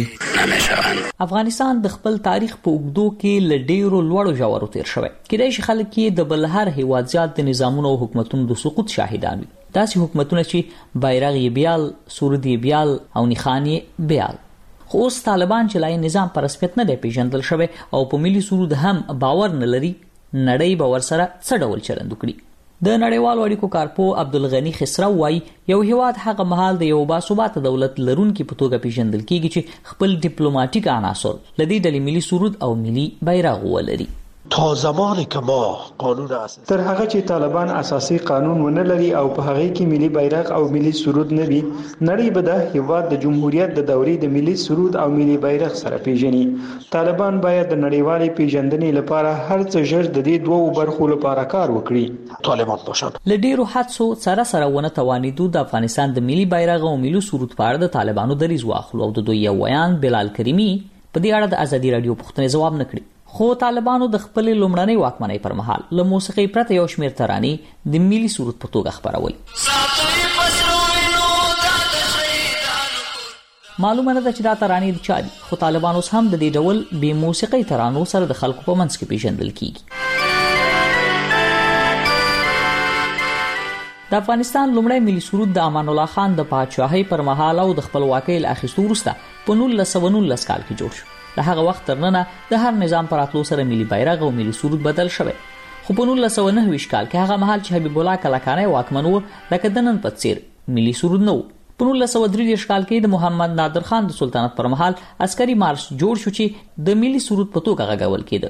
افغانستان د خپل تاریخ په اوږدو کې له ډیرو لوړو ژورو تیر شوی. کېدای شي خلک یې د بل هر هیواد زیات د نظامونو او حکومتونو د سقوط شاهدان وي. داسې حکومتونه چې بیرغ یې بیال، سرود یې بیال او نښان یې بیال. خو اوس طالبان چې لای نظام په رسمیت نه دی پیژندل شوی او په ملي سرود هم باور نه لري، نړۍ به ورسره څه ډول چلند وکړي. د نړیوالو اړیکو کارپو عبدالغنی خسرو وایي یو هیواد هغه مهال د یو باثباته دولت لرونکي په توګه پیژندل کیږي چې خپل ډیپلوماټیک عناصر لدې ډلې ملي سرود او ملي بیرغ ولري. تا زمانی که ما قانون اساسی تر هغه چې طالبان اساسي قانون ونه لري او په هغه کې ملي بیرغ او ملي سرود نه وي، نړۍ به د هیواد د جمهوریت د دورې د ملي سرود او ملي بیرغ سره پیژني. طالبان باید د نړیوالې پیژندنې لپاره هر څه ژر د دې دوو برخو لپاره کار وکړي. طالبان باشند له ډیرو حادثو سره ونه توانیدو د افغانستان د ملي بیرغ او ملي سرود په اړه د طالبانو دریځ واخلو او د دوی یو ویان بلال کریمی په دې اړه د ازادي رادیو پوښتنې ځواب نه کړي. خو طالبانو د خپل لومړنۍ واکمنۍ پر مهال له موسیقي پرته یو شمېر ترانې د ملي سرود په توګه خپرول. معلومه نه ده چې دا ترانې د چا دي، خو طالبان اوس هم د دې ډول بې موسیقۍ ترانو سره د خلکو په منځ کې پیژندل کیږي. د افغانستان لومړی ملي سرود د امان الله خان د پاچاهۍ پر مهال او د خپلواکۍ له اخیستو وروسته په 1919 کال کې جوړ شو. له هغه وخت تر ننه د هر نظام پر راتلو سره ملي بیرغ او ملي سرود بدل شوی، خو په 1929 کال کې هغه مهال چې حبیب الله کلکانی واکمن و لکه د نن په څیر ملي سرود نه و. په 1933 کال کې د محمد نادر خان د سلطنت پر مهال عسکري مارش جوړ شو چې د ملي سرود په توګه غږول کېده.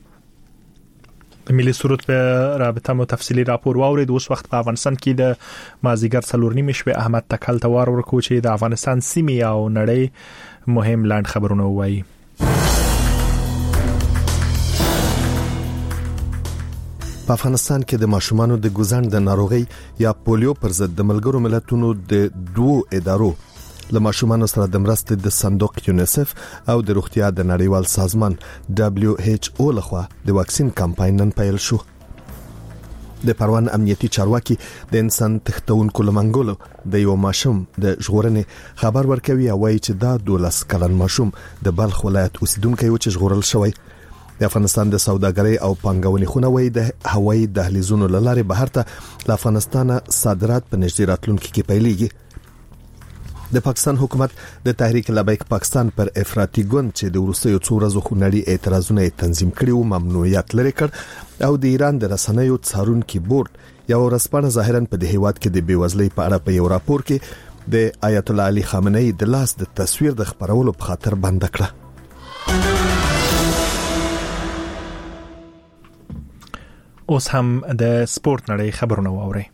د ملي سرود په رابطه مو تفصیلی راپور واورید. اوس وخت په افغانستان کې د مازیګر 4:30 شپې احمد تکل توار ورکو چې د افغانستان سیمې او نړۍ مهم لاند خبرونه وایي. په افغانستان کې د ماشومانو د ګوزن د ناروغي یا پولیو پر ضد د ملګرو ملتونو د 2 ادارو له ماشومانو سره د مرستې د صندوق یونیسف او د روغتیا د نړیوال سازمان WHO لخوا د واکسین کمپاین نن پیل شو. د پروان امنیتي چارواکي د انسان تختونکو لمنګولو د یو ماشوم د ژغورنې خبر ورکوي او وايي چې دا 12 کلن ماشوم د بلخ ولایت اوسیدونکی و چې ژغورل شوی. د افغانستان د سوداګرۍ او پانګونې خونه وایي د هوایي دهلیزونو لاره بهر ته له افغانستان صادرات په نږدې راتلونکي کې پیلېږي. د پاکستان حکومت د تحریک لبیک پاکستان پر افراطي ګوند چې د وروستیو 2 ورځو خونړي اعتراضونه تنظیم کړي او ممنوعیت لري کړ او د ایران د رسنیو څارونکي بورډ یو ورځپاڼه ظاهرا په دې هیواد کې د بیوزلۍ په اړه په یو راپور کې د آیت الله علي خامنه‌ای د لاس د تصویر د خبرولو په خاطر بند کړه. اوس هم د سپورت نړۍ خبرونه واوري.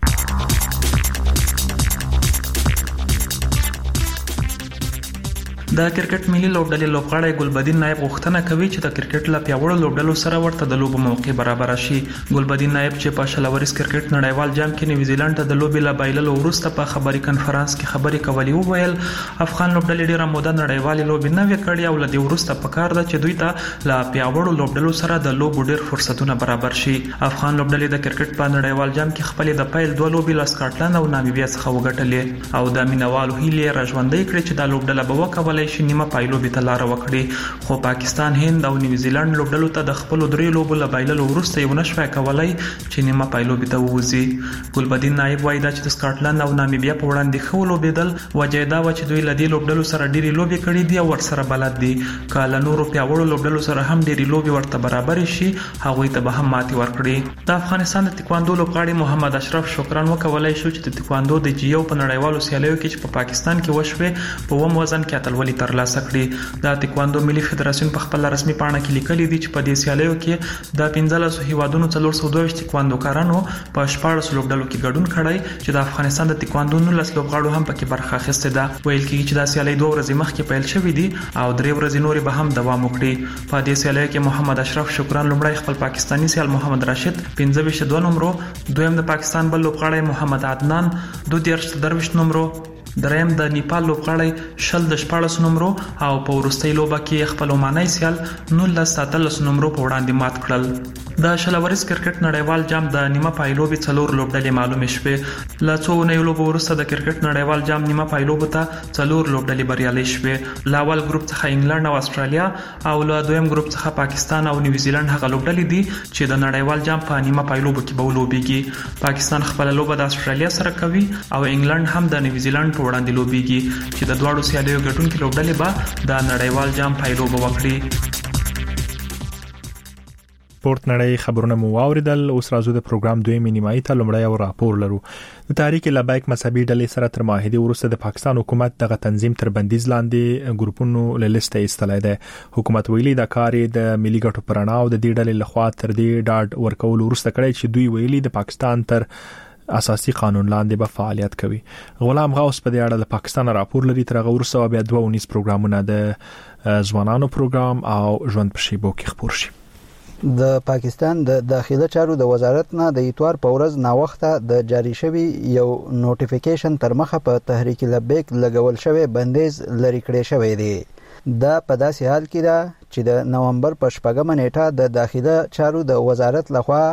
د کرکټ ملي لوبډلې لوبغاړی ګلبدین نایب غوښتنه کوي چې د کرکټ لا پیاوړو لوبډلو سره ورته د لوبو موقع برابر شي. ګلبدین نایب چې په شلوريز کرکټ نړیوال جام کې نیوزیلند ته د لوبې لا بایللو وروسته په خبري کانفرنس کې خبري کولې وویل افغان لوبډلې ډیره موده نړیوالې لوبې نه وکړي او لدې وروسته پکار ده چې دوی ته لا پیاوړو لوبډلو سره د لوبو ډیر فرصتونه برابر شي. افغان لوبډلې د کرکټ په نړیوال جام کې خپل د پیل 2 لوبې له سکاټلند او نامیبیا څخه وګټلې او د مینوالو هیلې راژوندۍ کړې چې د لوبډله به وکولای شي نیمه پایلو به تلاره وکړي، خو پاکستان، هند او نیوزیلند لوبډلو ته د خپل 3 لوبو له بایللو وروسته یو نشوي کولای چې نیمه پایلو به ته ووزي. ګلبدین نایب وایي چې د سکاټلند او نامیبیا په وړاندې خو لوبېدل وجه دا و چې دوی له دې لوبډلو سره ډېری لوبې کړې دي او ورسره بلد دي. کله نورو پیاوړو لوبډلو سره هم ډېری لوبې ورته برابر شي هغه ته به هم ماتي ورکړي. د افغانستان د تکواندو لوبغاړي محمد اشرف شکران وکولای شو چې د تکواندو د جیو په نړیوالو سیالیو کې چې په پاکستان کې وشوه په وم وزن کې اتلولي ترلاسه کړي. د تکواندو ملي فدراسیون په خپل رسمي پاڼه کې لیکلي دي چې په دې سیالیو کې د 15 هیوادونو 422 تکواندوکارانو په 14 لوبډلو کې ګډون کړی چې د افغانستان د تکواندو 19 لوبغاړو هم پکې برخه اخیسته ده. ویل کېږي چې دا سیالي 2 ورځې مخکې پیل شوې دي او 3 ورځې نورې به هم دوام وکړي. په دې سیالیو کې محمد اشرف شکران لومړی خپل پاکستانی سیال محمد راشد 25 نمبر، دویم د پاکستان بل لوبغاړی محمد عدنان 22 نمبر، دریم د نیپال لوبغاړی 14 نمبر او په ورستۍ لوبه کې خپل عماني سیال 19 نمبر په وړاندې مات کړل. د شلوريز کرکټ نړیوال جام د نیمه پایلوبې 4 لوبډلې معلومه شوه. لا څو نه لوبو وروسته د کرکټ نړیوال جام نیمه پایلوبه ته 4 لوبډلې بریالي شوه. لاول ګروپ څخه انګلند او استرالیا او له دویم ګروپ څخه پاکستان او نیوزیلند هغه لوبډلې دي چې د نړیوال جام په نیمه پایلوبه کې به ولوبېږي. پاکستان خپل لوبه د استرالیا سره کوي او انګلند هم د نیوزیلند په وړاندې لوبېږي چې د دواړو سیالیو ګټونکي لوبډلې به د نړیوال جام پایلوبه وکړي. سپورت نړۍ خبرونه مو واوریدل. اوس راځو د پروګرام دویمې نیمایي ته لومړی او راپور لرو. د تحریک لبیک مذهبي ډلې سره تر معاهده وروسته د پاکستان حکومت دغه تنظیم تر بندیز لاندې ګروپونو له لیسته ایستلای دی. حکومت ویلي دا کار د ملي ګټو پرانا او د دې ډلې لخوا تر دې ډاډ ورکول وروسته کړی چې دوی ویلي د پاکستان تر اساسي قانون لاندې به فعالیت کوي. غلام غوث په دې اړه د پاکستان راپور لري. تر هغه وروسته بیا 2 پروګرامونه د ځوانانو پروګرام او ژوند په شیبو کې خبر شي. د پاکستان د داخله چارو د وزارت نه د اتوار په ورځ ناوخته د جاری شوی یو نوټیفیکیشن تر مخه په تحریک لبیک لګول شوی بندیز لري کړی شوی دی. دا په داسې حال کې ده چې د نومبر په 8 نیټه د داخله چارو د وزارت لخوا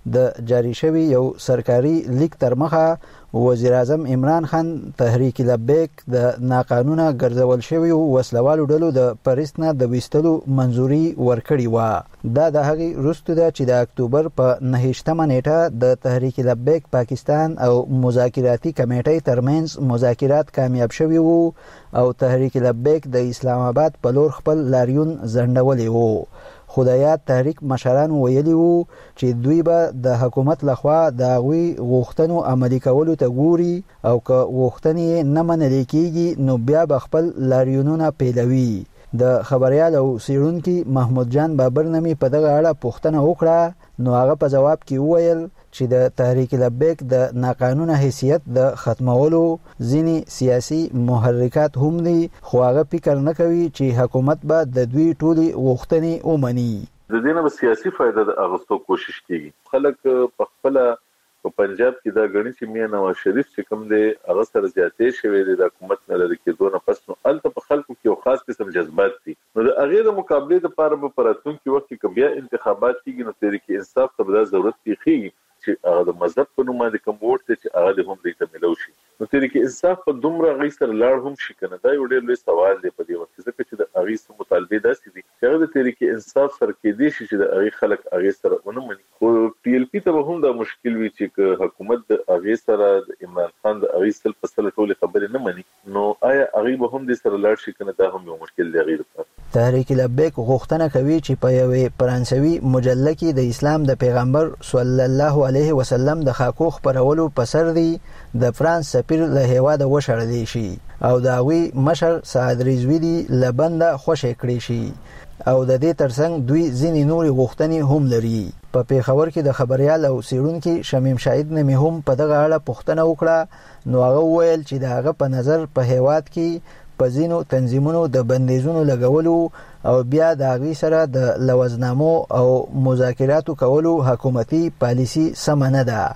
د جاری شوی یو سرکاري لیک تر مخه وزیر اعظم عمران خان تحریک لبیک د ناقانونه ګرځول شوی وسلوالو ډلو د پاریس نه د وستلو منځوري ورکړی و. دا د هغې وروسته ده چې د اکتوبر په 9مه نیټه د تحریک لبیک پاکستان او مذاکراتي کمیټې ترمنځ مذاکرات کامیاب شوي وو او تحریک لبیک د اسلام آباد په لور خپل لاریون ځنډولی وو. خو د یاد تحریک مشران ویلي وو چې دوی به د حکومت لخوا د هغوی غوښتنو عملي کولو ته ګوري او که غوښتنې نه منل کېږي نو بیا به خپل لاریونونه پیلوي. د خبریال او څېړونکي محمود جان بابرنمي په دغه اړه پوښتنه وکړه نو هغه په جواب کې وویل چې د تحریک لبیک د ناقانونه حیثیت د ختمولو ځینې سیاسي محرکات هم دي خو هغه فکر نه کوي چې حکومت به د دوی ټولې غوښتنې ومني. د دې نه به سیاسي فایده د اغوستو کوشش کیږي. خلک په خپل په پنجاب کې دا غني چې میا نواز شریف چې کوم دی هغه سره زیاتې شوی دی د حکومت نه لري کېدو نه پس نو الته په خلکو کې یو خاص قسم جذبات دي. نو د هغې د مقابلې دپاره به په راتلونکي وخت کې بیا انتخابات کېږي نو تحریک انصاف ته به دا ضرورت پېښېږي چې هغه د مذهب په نوم باندې کوم ووټ دی چې هغه د هم دوی ته میلو شي. نو تحریک انصاف په دومره هغوی سره لاړ هم شي که نه دا یو ډېر لوی سوال دی په دې وخت کې ځکه چې د هغوی څه مطالبې داسې دي چې هغه د تحریک انصاف سره کېدی شي چې د هغوی خلک هغې سره ونه مني. خو پی ایل پي ته به هم دا مشکل وي چې که حکومت د هغې سره د عمران خان د هغوی 100% ټولې خبرې نه مني نو آیا هغوی به هم دې سره لاړ شي که نه دا هم یو مشکل دی هغوی لپاره. تحریک لبیک غوښتنه کوي چې په یوې فرانسوي مجله کې د اسلام د پیغمبر صلی الله علیه وسلم د خاکو خپرولو په سر دی د فرانس سفیر له هیواده وشړلی شي او د هغوی مشر سعد رضوي له بنده خوشی کړی شي او د دې ترڅنګ دوی ځینې نورې غوښتنې هم لري. په پیښور کې د خبریال او څېړونکي شمیم شاهد نه مې هم په دغه اړه پوښتنه وکړه نو هغه وویل چې د هغه په نظر په هیواد کې په ځینو تنظیمونو د بندیزونو لګولو او بیا د هغوی سره د لوزنامو او مذاکراتو کولو حکومتي پالیسي سمه نه ده.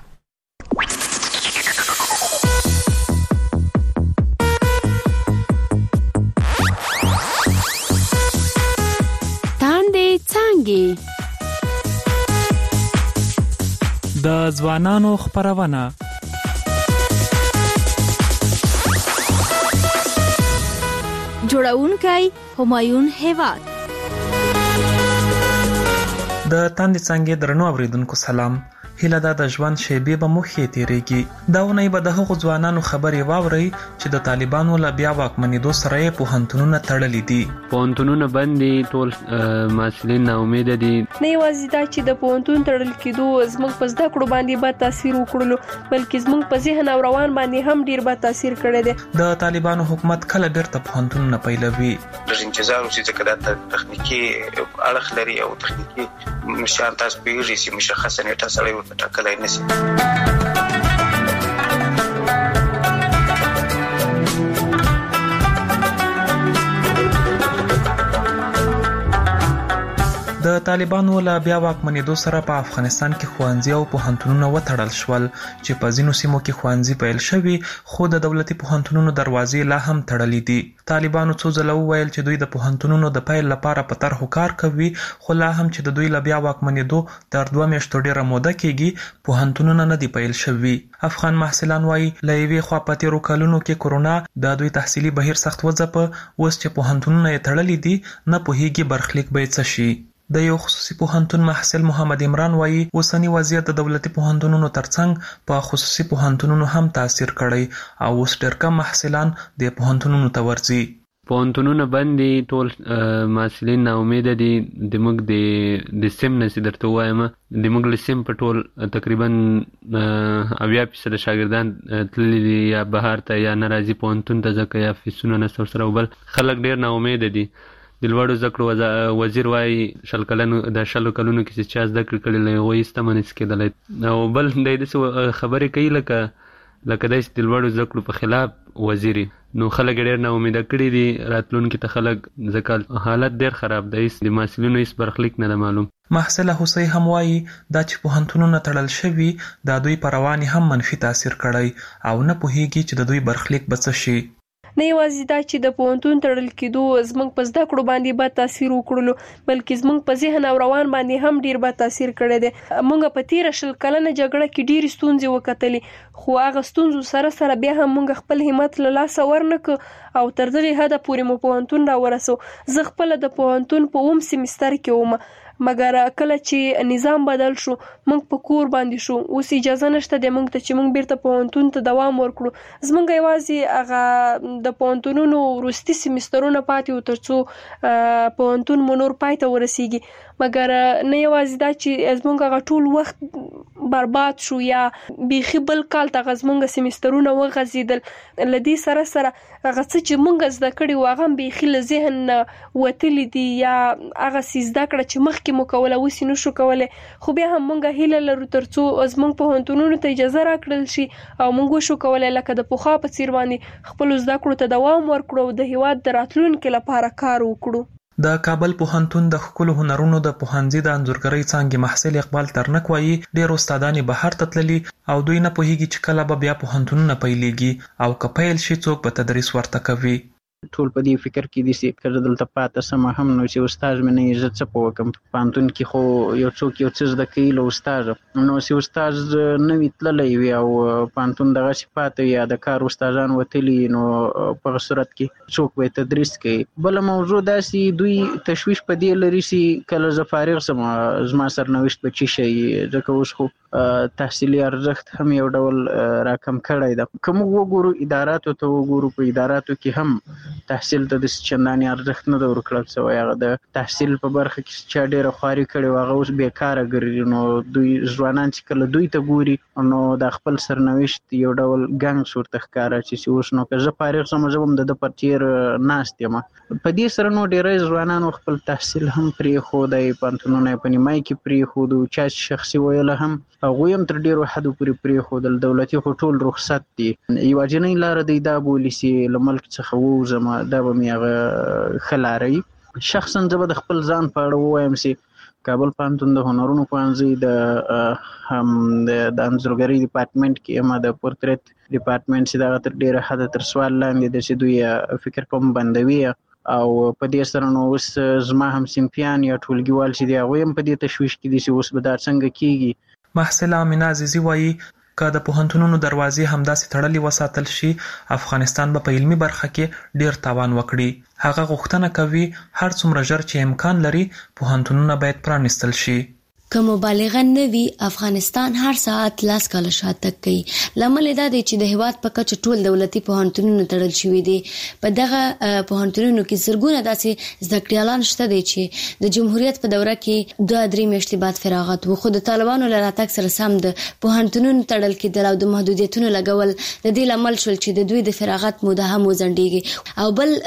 د ځوانانو خپرونه جوړونکی همایون هیواد. د تاندې څانګې درنو اوریدونکو سلام. هیله ده د ژوند شیبې به مو ښې تېرېږي. دا اونۍ به د هغو ځوانانو خبرې واورئ چې د طالبانو له بیا واکمنېدو سره یې پوهنتونونه تړلي دي. پوهنتونونه بند دي، ټول محصلین ناامیده دي. نه یوازې دا چې د پوهنتون تړل کېدو زموږ په زده کړو باندې بد تاثیر وکړلو بلکې زموږ په ذهن او روان باندې هم ډېر بد تاثیر کړی دی. د طالبانو حکومت کله بیرته پوهنتونونه پیلوي؟ لږ انتظار وشي ځکه دا تخنیکي اړخ لري او تخنیکي شیان تاسو پوهېږئ چې مشخصه نیټه سړی ورته ټاکلی نه شي. د طالبانو له بیا واکمنېدو سره په افغانستان کې ښوونځي او پوهنتونونه وتړل شول چې په ځینو سیمو کې ښوونځي پیل شوي خو د دولتي پوهنتونونو دروازې لا هم تړلې دي. طالبانو څو ځله وویل چې دوی د پوهنتونونو د پیل لپاره په طرحو کار کوي خو لا هم چې د دوی له بیا واکمنېدو تر 2 میاشتو ډېره موده کېږي پوهنتونونه نه دي پیل شوي. افغان محصلان وایي له یوې خوا په تېرو کلونو کې کرونا د دوی تحصیلي بهیر سخت وځپه، اوس چې پوهنتونونه یې تړلي دي نه پوهېږي برخلیک به یې څه شي. د یو خصوصي پوهنتون محصل محمد عمران وایي اوسنی وضعیت د دولتي پوهنتونونو ترڅنګ په خصوصي پوهنتونونو هم تاثیر کړی او اوس ډېر کم محصلان د پوهنتونونو ته ورځي. پوهنتونونه بند دي، ټول محصلین ناامیده دي. زموږ د سیم نه چې درته ووایم زموږ له سیم په ټول تقریبا 80% شاګردان تللي دي یا بهر ته یا نه راځي پوهنتون ته ځکه یا فیسونه نشته ورسره او بل خلک ډېر ناامیده دي. د لوړو زده کړو وزیر وایي د 10 کلونو کې چې چا زده کړې کړې له هغوی هېڅ نشي کېدلی او بل دی داسې خبرې کوي لکه داسې د لوړو زده کړو په خلاف وزیر نو خلک ډېر ناامیده کړي دي راتلونکي ته خلک ځکه حالت ډېر خراب دی د محصلینو هېڅ برخلیک نه ده معلوم. محصله حسین هم وایي دا چې پوهنتونونه تړل شوي دا دوی په روان هم منفي تاثیر کړی او نه پوهېږي چې د دوی برخلیک به څه شي. نه یوازې دا چې د پوهنتون تړل کېدو زموږ په زده کړو باندې به تاثیر وکړلو بلکې زموږ په ذهن او روان باندې هم ډیر به تاثیر کړی دی. موږ په تیر 20 کلنه جګړه کې ډیر ستونزې وکتلې خو هغه ستونزو سره بیا هم موږ خپل همت له لاسه ورنک او تر دغه حده پورې مو پوهنتون را ورسو. زه خپل د پوهنتون په 8 سیمستر کې وم مګر کله چې نظام بدل شو موږ په کور باندې شو. اوس اجازه نشته د موږ ته چې موږ بیرته پوهنتون ته دوام ورکړو. زموږ یوازې هغه د پوهنتونونو وروستي سیمسترونه پاتې و ترڅو پوهنتون مو نور پای ته ورسیږي مګر نه یوازې دا چې زموږ هغه ټول وخت برباد شو یا بیخي بل کال ته زموږ سیمسترونه وغځیدل. لدی سره هغه څه چې موږ زده کړي و هغه بیخي له ذهن وتلی دي یا هغه زده کړه چې مخکې مو کوله اوس نشو کوله. خو بیا هم موږ هیله لرو ترڅو زموږ پوهنتونونو ته اجازه راکړل شي او موږ شو کوله لکه د پوخا په څیر باندې خپل زده کړو ته دوام ورکړو او د هیواد د راتلونکو لپاره کار وکړو. د کابل پوهنتون د ښکلو هنرونو د پوهنځي د انځورګرۍ څانګې محصل اقبال ترنک وایي ډېر استادان بهر ته تللي او دوی نه پوهیږي چې کله به بیا پوهنتونونه پیلېږي او که پیل شي څوک به تدریس ورته کوي. ټول په دې فکر کې دي چې کله دلته پاتې سم هم نو چې استاد مې نه عزت څه پوکم پانتون کې خو یو څوک یو څه د کېلو استاد نو چې استاد نه ویتللی وي او پانتون دغه صفات یا د کار استادان وتلی نو په صورت کې څوک به تدریس کوي. بل موضوع دا چې دوی تشویش په دې لري چې کله ز فارغ سم زما سرنوشت به چی شي ځکه اوس خو تحصیلي ارزښت هم یو ډول راکم کړی ده. کوم وګورو اداراتو ته وګورو په اداراتو کې هم تحصیل ته د چنداني ارزښت نه دی ورکړل شوی. هغه د تحصیل په برخه کې چې ډېره خواري کړې وه هغه اوس بیکاره ګرځي نو دوی ځوانان چې کله دوی ته ګوري نو د خپل سرنوشت یو ډول ګنګس ورته ښکاره چې اوس نو که زه فارغ شم زه هم د په څېر ناست یم. په دې سره نو ډېری ځوانانو خپل تحصیل هم پرېښودی پوهنتونونه یې په نیمایي کې پرېښودو چا چې شخصي ویله هم هغوی هم تر ډېرو حدو پورې پرېښودل. دولتي خو ټول رخصت دي یوازینۍ لاره دی دا بولي چې له ملک څخه ووځم دا به مې هغه ښه لاره وي. شخصا زه به د خپل ځان په اړه ووایم چې کابل پوهنتون د هنرونو پوهنځي د انځورګرۍ ډپارټمنټ کې یم د پورتریت ډپارټمنټ چې دغه تر ډېره حده تر سوال لاندې ده چې دوی فکر کوم بندوي او په دې سره نو اوس زما هم صنفیان یا ټولګیوال چې دي هغوی هم په دې تشویش کې دي چې اوس به دا څنګه کېږي. محصله امینه عزیزي وایي که د پوهنتونونو دروازې همداسې تړلې وساتل شي افغانستان به په علمي برخه کې ډیر تاوان وکړي. هغه غوښتنه کوي هر څومره ژر چې امکان لري پوهنتونونه باید پرانیستل شي. که مبالغه نه وي افغانستان هر ساعت لاس کاله شاته کوي. لامل دا دی چې د هیواد په کچه ټول دولتي پوهنتونونه تړل شوي دي. په دغه پوهنتونونو کې زرګونه داسې زده کړیالان شته دي چې د جمهوریت په دوره کې 2-3 میاشتې بعد فراغت و خو د طالبانو له راتګ سره سم د پوهنتونونو تړل کېدل او د محدودیتونو لګول د دې لامل شول چې د دوی د فراغت موده هم وځنډېږي. او بل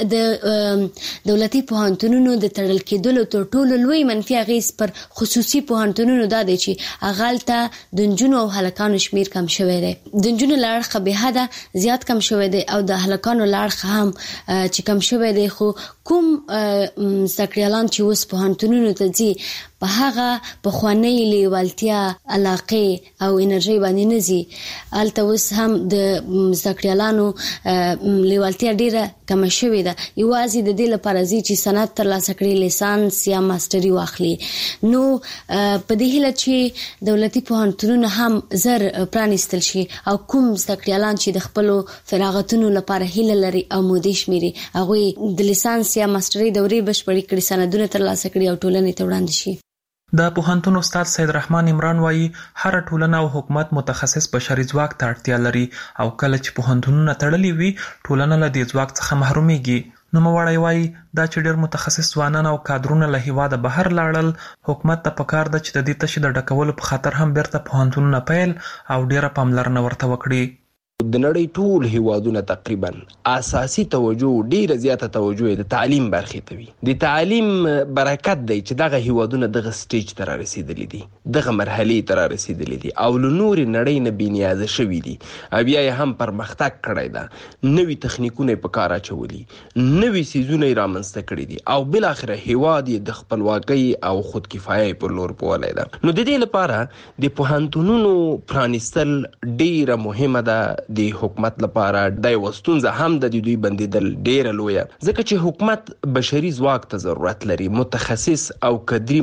د دولتي پوهنتونونو د تړل کېدلو تر ټولو لوی منفي اغېز پر خصوصي پوهنتونونو دا دی چې اغالته د نجونو او هلکانو شمیر کم شوی دی. د نجونو له اړخه به حده زیات کم شوی دی او د هلکانو له اړخه هم چې کم شوی دی. خو کوم زده کړیالان چې اوس پوهنتونونو ته ځي په هغه پخوانۍ لیوالتیا علاقې او انرژي باندې نه ځي. هلته اوس هم د زده کړیالانو لیوالتیا ډیره کمه شوې ده. یوازې د دې لپاره ځي چې سند ترلاسه کړي لیسانس یا ماسټري واخلي. نو په دې هیله چې دولتي پوهنتونونه هم زر پرانیستل شي او کوم زده کړیالان چې د خپلو فراغتونو لپاره هیله لري او مودې شمیري هغوی د لیسانس یا ماسټري دورې بشپړې کړي سندونه ترلاسه کړي او ټولنې ته وړاندې شي. د پوهنتون استاد سید رحمان عمران وایي هر ټولنه او حکومت متخصص بشري ځواک ته اړتیا لري او کله چې پوهنتونونه تړلي وي ټولنه له دې ځواک څخه محرومیږي. نوموړی وایي دا چې ډېر متخصص ځوانان او کادرونه له هیواده بهر لاړل حکومت ته پکار ده چې د دې تشې د ډکولو په خاطر هم بیرته پوهنتونونه پیل او ډېره پاملرنه ورته وکړي. د نړۍ ټول هیوادونه تقریبا اساسي توجه ډیره زیاته توجه د تعلیم برخې ته وي. د تعلیم برکت دی چې دغه هیوادونه دغه سټیج ته رارسېدلي دي دغه مرحلې ته رارسېدلي دي او له نورې نړۍ نه بېنیازه شوي دي او بیا یې هم پرمختګ کړی ده. نوي تخنیکونه یې په کار اچولي نوي څیزونه یې رامنځته کړي دي او بالاخره هیواد یې د خپلواکۍ او خودکفایۍ پر لور بولی ده. نو د دې لپاره د پوهنتونونو پرانیستل ډیره مهمه ده د حکومت لپاره د وستونزه هم د دوی بندیدل ډیره لویه، ځکه چې حکومت بشري ځواک ته ضرورت لري، متخصص او کدري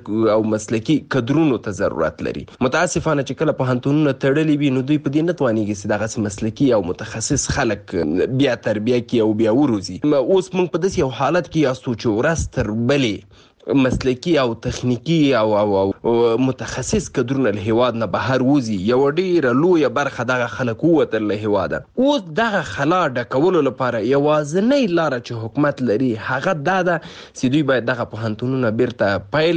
مسلکی کدرونو ته ضرورت لري. متاسفانه چې کله پوهنتونونه تړلي وي نو دوی په دې نه توانېږي چې دغه مسلکی او متخصص خلک بیا تربیه کړي او بیا وروزي. اوس موږ په داسې یو حالت کې یاستو چې ورځ تر بلې مسلکی او تخنیکی او متخصص کدرونه له هیواد نه بهر وځي. یو ډیره لویه برخه دغه خلک ووتل له هیواده. اوس دغه خلا ډکولو لپاره یوازینۍ لاره چې حکومت لري هغه دا ده چې دوی باید دغه پوهنتونونه بیرته پیل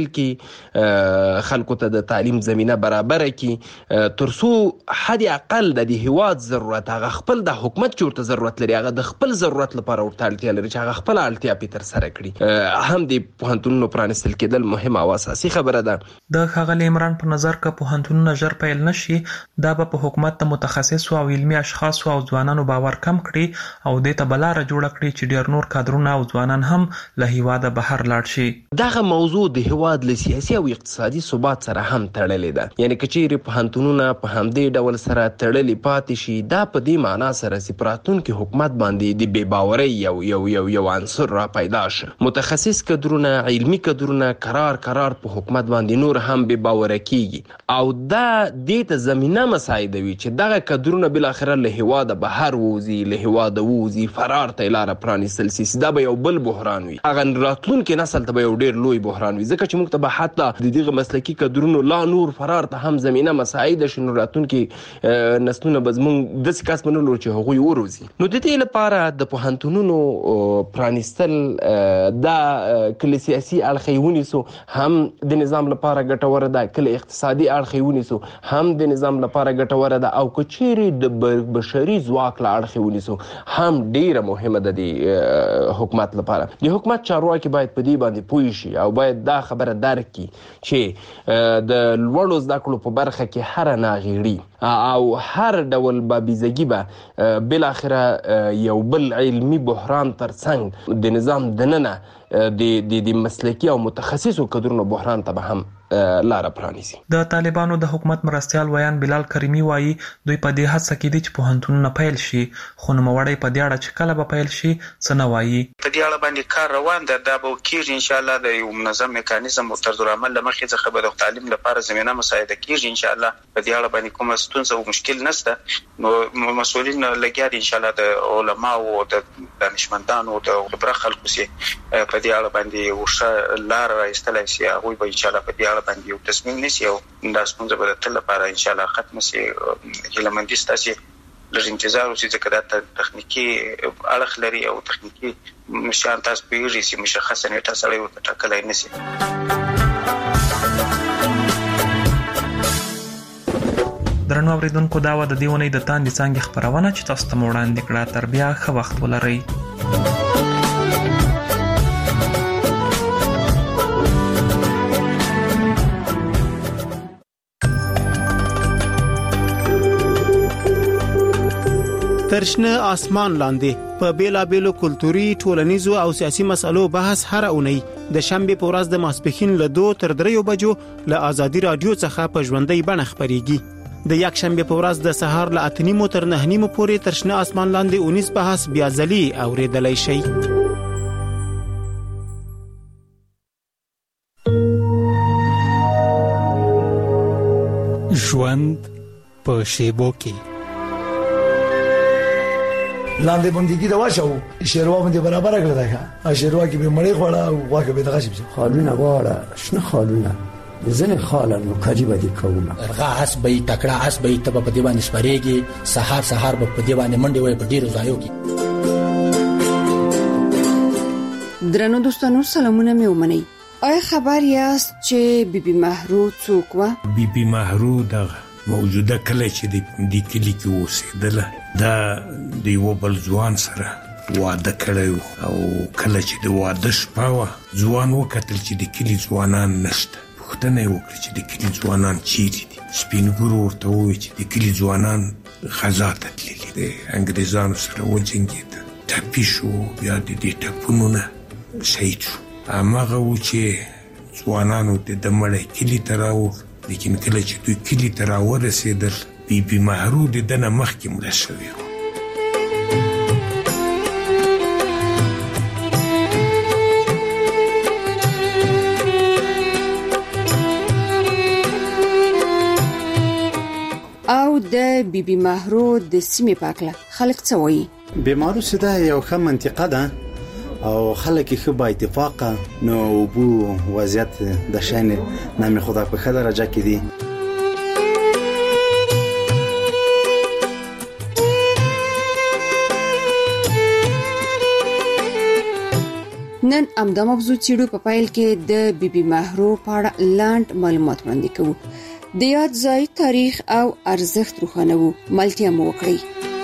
کړي، خلکو ته د تعلیم زمینه برابره کړي، ترڅو حد اقل د دې هیواد ضرورت هغه خپل د حکومت چې ورته ضرورت لري هغه د خپل ضرورت لپاره ورته اړتیا لري چې هغه خپل اړتیا په تر سره کړي. هم د پوهنتونونو پرانستل کېدل مهمه او اساسي خبره ده. د ښاغلي عمران په نظر که پوهنتونونه ژر پیل نشي دا به په حکومت د متخصصو او علمي اشخاصو او ځوانانو باور کم کړي او دې ته بلاره جوړه کړي چې ډیر نور کادرونه او ځوانان هم له هیواده بهر لاړ شي. دغه موضوع د هیواد له سیاسي او اقتصادي ثبات سره هم تړلې ده. یعنی که چیرې پوهنتونونه په همدې ډول سره تړلې پاتې شي دا په دې معنا سره چې په راتلونکي حکومت باندې د بې باورۍ یو عنصر را پیدا شي. متخصص کادرونه علمي کدرونه قرار په حکومت باندې نور هم به باور کیږي او دا دې ته زمينه مساعدوي چې دغه کدرونه بل اخر له هواده بهر ووزي، له هواده ووزي، فرار ته لار پرانیستل سي. دا به یو بل بحران وي، هغه راتلونکي نسل ته به یو ډیر لوی بحران وي، ځکه چې موږ ته به حتی د دغه مسلکی کدرونو لا نور فرار ته هم زمينه مساعده شي، راتلونکي نسلونه به زموږ د سکاس منلو چې هغوی وروزي. نو د دې لپاره د پوهنتونونو پرانیستل دا کله سیاسي اړخ ونیسو هم د نظام لپاره ګټوره ده، کله اقتصادي اړخ ونیسو هم د نظام لپاره ګټوره ده، او کچيري د بشري ځواک له اړخ ونیسو هم ډیره مهمه ده د حکومت لپاره. د حکومت چارواکي باید په دې باندې پوه شي او باید دا خبره درک کړي چې د لوړو زده کړو په برخه کې هر ناغیړي او هر ډول بابیزګي به بل اخره یو بل علمي بحران ترڅنګ د نظام دننه د مسلکی او متخصصو کدرونو بحران ته به هم لاره پرانیسي. د طالبانو د حکومت مرستيال ویان بلال کریمی وایي دوی په دې هڅه کې دي چې پوهنتونونه پیل شي، خو نوموړی په دې اړه چې کله به پیل شي څه نه وایي. په دې اړه باندې کار روان ده، دا به کېږي ان شاء الله د یو منظم میکانیزم او طرز عمل لمخې څخه به د تعلیم لپاره زمينه مساعده کېږي ان شاء الله. په دې اړه باندې کومه ستونزه او مشکل نشته. نو مسؤلین لګیا دي ان شاء الله د علما او د دانشمندانو او د خبره خلکو سي په دې اړه باندې وشه لار راستلای شي. هغه به ان شاء الله په دې باندې یو تصمیم نیسي او دا څنګه به د تل لپاره ان شاء الله ختم شي. هیلمندي ستاسي لږ انتظار وشي ځکه دا تخنیکی اړخ لري او تخنیکی مشان تاسو پیږي چې مشخصه نیټه سره ورته ټاکلای نشي. درنو اوریدونکو دا و د دیونې د تاندې څنګه خبرونه چې تاسو ته وړاندې کړه. تر بیا ښه وخت ولرئ. ترشنه آسمان لاندې په بیلابېلو کلتوري، ټولنیزو او سیاسي مسلو بحث هر اونۍ د شنبه په ورځ د ماسپښین له 2 تر 3 بجو له آزادي رادیو څخه په ژوندۍ بڼه خبريږي. د یک شنبه په ورځ د سهار له 8:30 تر 9:30 پورې ترشنه آسمان لاندې 19 بحث بیا ځلي اوریدلای شي. ژوند په شیبو کې لاندې بندګي دا واچو شیروا باندې برابر کړل دا شیروا کې به مړې خوړه او واکه به دغه شي خالونه واړه شنه خالونه زنه خالانو کاجی باندې کومه ارغا اس به تکړه اس به ته په دې باندې سپریږي سحر به په دې باندې منډي وای په ډیرو ځایو کې. درنو دوستانو سلامونه مې ومنئ. آیا خبر یاست چې بیبي مهرو څوک و؟ بیبي مهرو د موجوده کله چې د کلی کې اوسېدله دا د یو بل ځوان سره واده کړی او کله چې د واده شپه وه ځوان وکتل چې د کلي ځوانان نشته. پوښتنه یې وکړه چې د کلي ځوانان چیرې دي. سپین ږیرو ورته وویل چې د کلي ځوانان غزا ته تللي د انګریزانو سره وجنګېده، ټپي شو، بیا د دې ټپونو نه شهید شو. هماغه و چې ځوانانو د مړی کلي ته راوړ، لیکن کله چې دوی کلي ته راورسېدل بی محرو د دنه مخکې مړه شوې وه. او د بیبي محرو د سیمې پاکله خلک څه وایي؟ بیمارو سده یو ښه منطقه ده او خلک ښه با اتفاقه، نو بو وضعیت د شان نام خدا په ښه درجه کې دي. نن امدا موضوع چیرو په پایل کې د بیبي محرو په اړه لاند معلومات وړاندې کوو. د یاد ځای تاریخ او ارزښت روښانه وو. ملتیا مو وکړئ.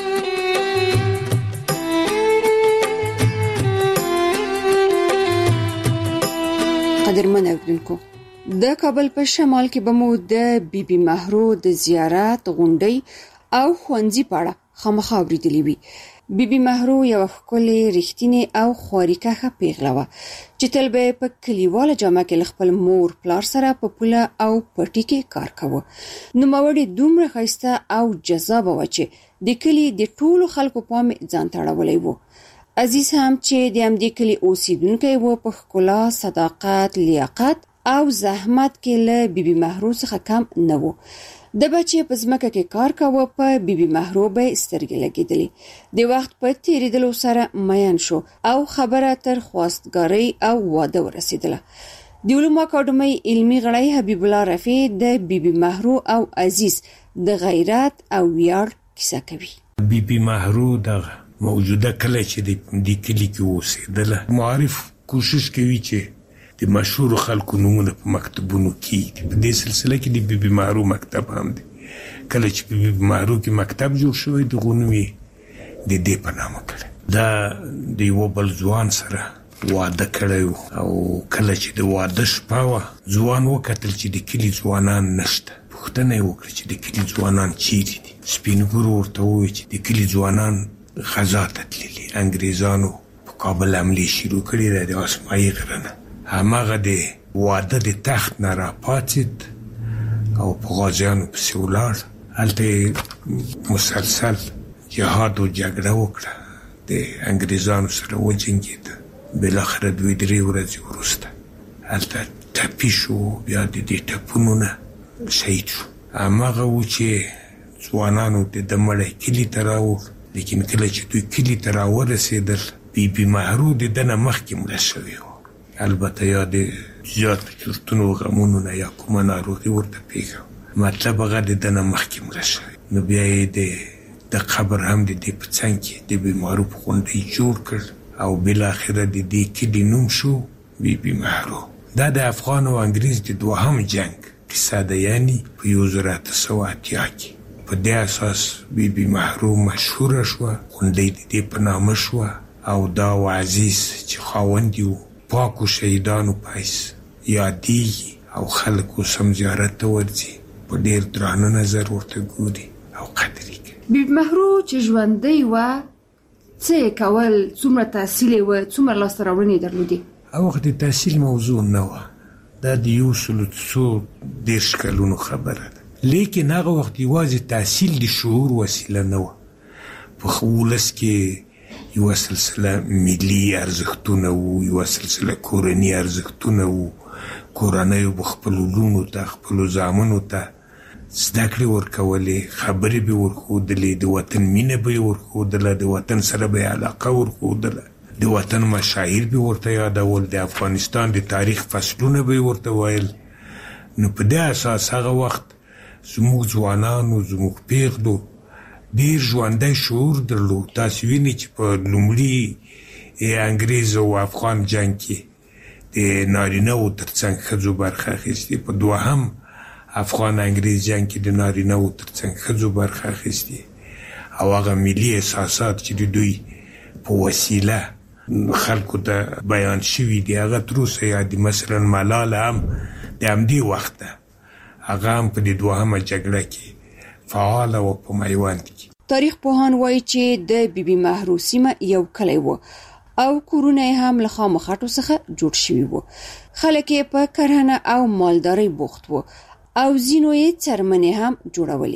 قدرمن اوریدونکو، د کابل په شمال کې به مو د بیبي محرو د زیارت غونډۍ او ښوونځي په اړه خامخا اوریدلې وي. بیبي محرو یو ښکلې رښتینې او خواریکه پیغله وه چې تل به په کلیواله جامه کې خپل مور پلار سره په پوله او پټي کې کار کاوه. نوموړې دومره ښایسته او جذابه وه چې د کلي د ټولو خلکو پام ځان ته اړولی و. عزیز هم چې د همدې کلي اوسیدونکی و، په ښکلا، صداقت، لیاقت او زحمت کې له بیبي محرو څخه کم نه و. د بچي په ځمکه کې کار کاوه، په بیبي محرو به سترګې لګېدلې. د وخت په تیریدلو سره میان شو او خبره تر خواستګارۍ او واده ورسېدله. د علومو اکاډمۍ علمي غړی حبیب الله رفیع د بیبي محرو او عزیز د غیرت او ویاړ کیسه کوي. بیبي محرو دغه موجوده کله چې د کلي کې اوسېدله، معارف کوشش کوي چې د مشهور خلکو نومونه په مکتبونو کې دي. په دې سلسله کې د بیبي محرو مکتب هم دی. کله چې په بیبي محرو کې مکتب جوړ شوی، دغه نوم یې د دې په نامه کړی. دا د یوه بل ځوان سره واده کړی او کله چې د واده شپه وه، ځوان وکتل چې د کلي ځوانان نشته. پوښتنه یې وکړه چې د کلي ځوانان چیرې دي. سپین ږیرو ورته وویل چې د کلي ځوانان غزا ته تللي، انګریزانو په کابل حملې شروع کړې ده د اسماعي غره نه. هماغه د واده د تخت نه راپاڅېد او په غازیانو پسې ولاړ. هلته مسلسل جهاد او جګړه وکړه، د انګریزانو سره وجنګېده. بالاخره 2-3 ورځې وروسته هلته ټپي شو، بیا د دې ټپونو نه شهید شو. هماغه و چې ځوانانو د مړی کلي ته راوړ، لیکن کله چې دوی کلي ته راورسېدل، بیبي محرو د دنه مخکې مړه شوې وه. البته یا د زیاتو چورتونو غمونو نه یا کومه ناروغي ورته پېښه، مطلب هغه د دنه مخکې مړه شوې. نو بیا یې د قبر هم د دې په څنګ کې د بیبي محرو په غونډۍ جوړ کړ او بالاخره د دې کلي نوم شو بیبي محرو. دا د افغان او انګریز د دوهم جنگ کیسه ده، یعنی په 1880 کې. په دې اساس بیبي محرو مشهوره شوه، غونډۍ د دې په نامه شوه. او دا و عزیز چې خاوند یو پاکو شهیدانو پایس یادېږي او خلک اوس هم زیارت ته ورځي، په ډېر درانه نظر ورته ګوري او قدر یې کوي. بیبي محرو چې ژوندۍ وه، څه یې کول؟ څومره تحصیل یې وه؟ څومره لاسته راوړنې یې درلودې؟ هغه وخت د تحصیل موضوع نه وه، دا د 130 کلونو خبره ده. لیکن هغه وخت یوازې تحصیل د شعور وسیله نه وه. په ولس کې یوه سلسله ملي ارزښتونه وو، یوه سلسله کورني ارزښتونه وو. کورنیو به خپلو لوڼو ته، خپلو زامنو ته زده کړې ورکولې، خبرې به ورښودلې، د وطن مینه به یې ورښودله، د وطن سره به یې علاقه ورښودله، د وطن مشاهیر به ورته یادول، د افغانستان د تاریخ فصلونه به یې ورته ویل. نو په دې اساس هغه وخت زموږ ځوانانو، زموږ پیغلو ډېر ژوندی شعور درلود. تاسو وینئ چې په لومړي انګریز او افغان جنګ کې د نارینه‌وو تر څنګ ښځو برخه اخیستې، په دوهم افغان انګریز جنګ کې د نارینه‌وو تر څنګ ښځو برخه اخیستې. او هغه ملي احساسات چې د دوی په وسیله خلکو ته بیان شوي دي، هغه تر اوسه یادي. مثلا ملاله هم د همدې وخته، هغه هم په دې دوهمه جګړه کې فعاله و په میوند کې. تاریخ پوهان وایي چې د بیبي محرو سیمه یو کلی و او کورونه هم له خامخټو څخه جوړ شوي وو. خلک یې په کرهڼه او مالدارۍ بوخت وو او ځینو یې څرمنې هم جوړولې.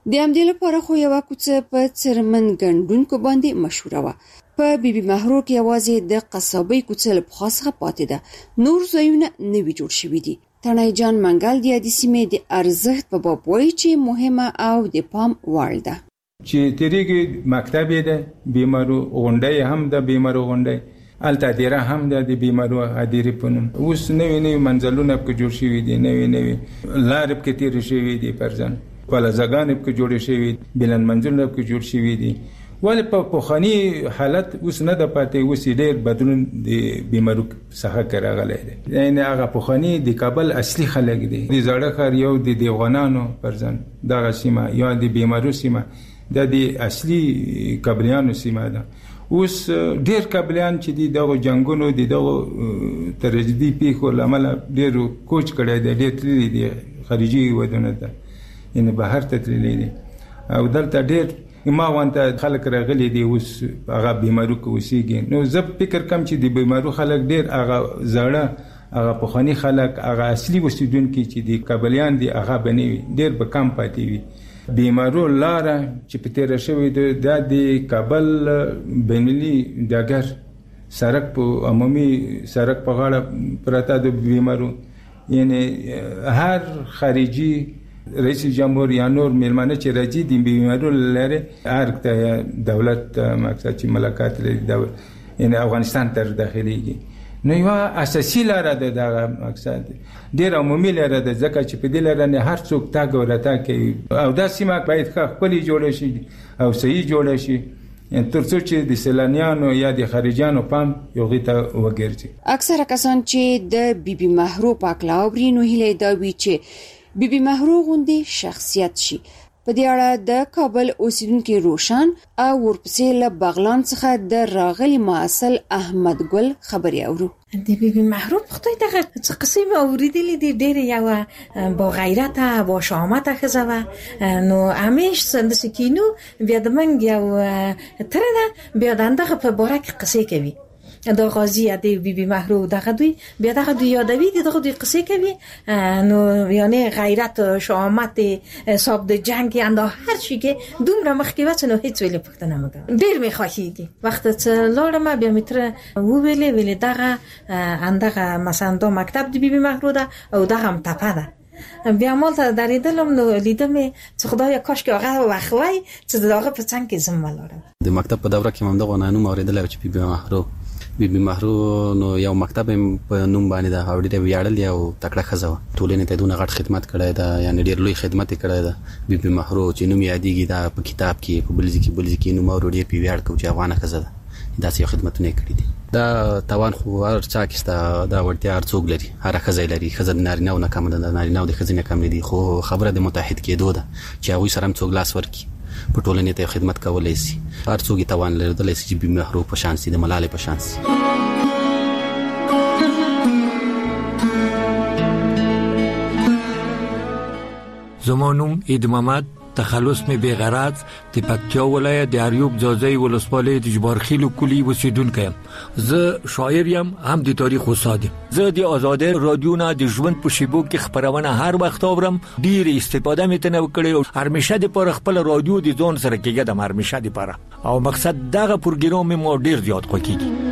د همدې لپاره خو یو کوڅه په څرمن ګڼډونکو باندې مشهوره وه. په بیبي محرو کې یوازې د قصابۍ کوڅه له پخوا څخه پاتې ده، نور ځایونه نوي جوړ شوي دي. تڼی جان منګل د یادې سیمې د ارزښت په باب وایي چې مهمه او د پام وړ ده. چې تیریږي مکتب ده بیمارو غونډه هم ده، بیمارو غونډه الته دیره هم ده د بیمارو ادیره پونم. اوس نوې منځلونه په جوړ شوي دي، نوې لارې په تیر شوي دي، پرځن پلازګان په جوړ شوي، بلند منځلونه په جوړ شوي دي. ولې په پخوانی حالت اوس نه د پاتې، اوس ډېر بدلون د بیمارو څخه راغلی دی. یعنی هغه پخوانی د کابل اصلي خلک دي، د زړه ښار یو د دیوغانانو پرځن دغه سیمه یا د بیمارو سیمه د اصلي کابلیانو سیمه ده. اوس ډېر کابلیان چې دغه جنگونو دغه ترجدي پیښو لامل ډېر کوچ کړی دی، ډېر تللی دي خارجي ودونه ده، یعنی بهر ته تللی دي او دلته ډېر ما وانته خلک راغلي دي اوس هغه بیمارو کې اوسېږي. نو زه فکر کوم چې د بیمارو خلک ډېر هغه زړه هغه پخواني خلک هغه اصلي اوسېدونکي چې د کابلیان دي هغه به نه وي، ډېر به کم پاتې وي. بیمارو لاره چې په تېره شوې ده د کابل بینالمللي ډګر سړک په عمومي سړک په غاړه پرته د بیمارو، یعنی هر خارجي رئیس جمهور یا نور میلمانه چې راځي د بیمارو لري هر دولت مقصد چې ملکات لري، یعنی افغانستان تر داخليږي. نو یو اساسي لاره ده دغه مقصد ډېر عمومي لاره ده، ځکه چې په دې لاره نه هر څوک تاګ ورته کوي او دا سیمه باید خپل جوړ شي او صحیح جوړ شي ترڅو چې د سیلانیانو یا د خارجيانو پام یو غیته وګرځي. اکثره کسان چې د بیبي محرو پاکلاوري نو هیله دا وی چې بیبي محرو غوندي شخصیت شي. په دې اړه د کابل اوسیدونکو روشن او ورپسې له بغلان څخه د راغلي معسل احمد ګل خبري اورو. د بیبي محرو په خدای دغه څه قصې مې اوریدلې دي، ډېر یو با غیرته با شامته ښځه نو همیش د سکینو بیا د منګ یو تر ده بیا دغه په باره کې قصې کوي. د غازی د بیبي محرو دغه دوی بیا دغه دوی یادوي دغه دوی قصې کوي، نو یعنی غیرت شامت صاحب د جنگ انده هر شي کې دومره مخکې وڅ نو هیڅ ویلې پښتنه مګه ډیر می خوښیږي. وخت چې لورم بیا متر ویلې دغه اندغه مثلا د مکتب د بیبي محرو ده او دغه متفه ده بیا مالته درېدلم نو لیدم چې خدای کاش کې هغه وخوي چې دغه په څنګه کې زم ولرم. د مکتب په دوره کې هم دغه نوم اوریدل چې بیبي محرو نو یو مکتب په نوم باندې دا اورډي ویاړل یو تکړه خزه ټولنې ته دونه غټ خدمت کړی دا، یعنی ډیر لوی خدمت کړی دا. بیبي محرو چې نوم یادېږي دا په کتاب کې په بلځي کې نوم اورډي په ویاړ کو چې افغان خزه ده، دا څه خدمتونه کړې دي. دا توان خو هر چا کې دا ورته ارڅوګ لري، هر خزه لري، خزه نارینه او نه کم ده، نارینه او د خزینه کم دي، خو خبره د متحد کېدو ده چې هغه سره څوک لاس ورکي په ټولنې ته خدمت کولای شي. هر څوک توان لري چې بیبي محرو په شان سي، د ملالې په شان سي. زمانوم اید محمد، تخلص می بیغرض د پکتیا ولایت د اریوب ځاځي ولسوالۍ د جبارخیل کلی اوسیدونکی یم. زه شاعر یم هم د تاریخ استاد یم. زه د آزادۍ رادیو نه د ژوند په شیبو کې خبرونه هر وخت اورم، ډیر استفاده مې تنه وکړې او هرمشه د پر خپل رادیو د ځون سره کېږم هرمشه د پر او مقصد دغه پروګرام مې ډیر زیات خوښیږي.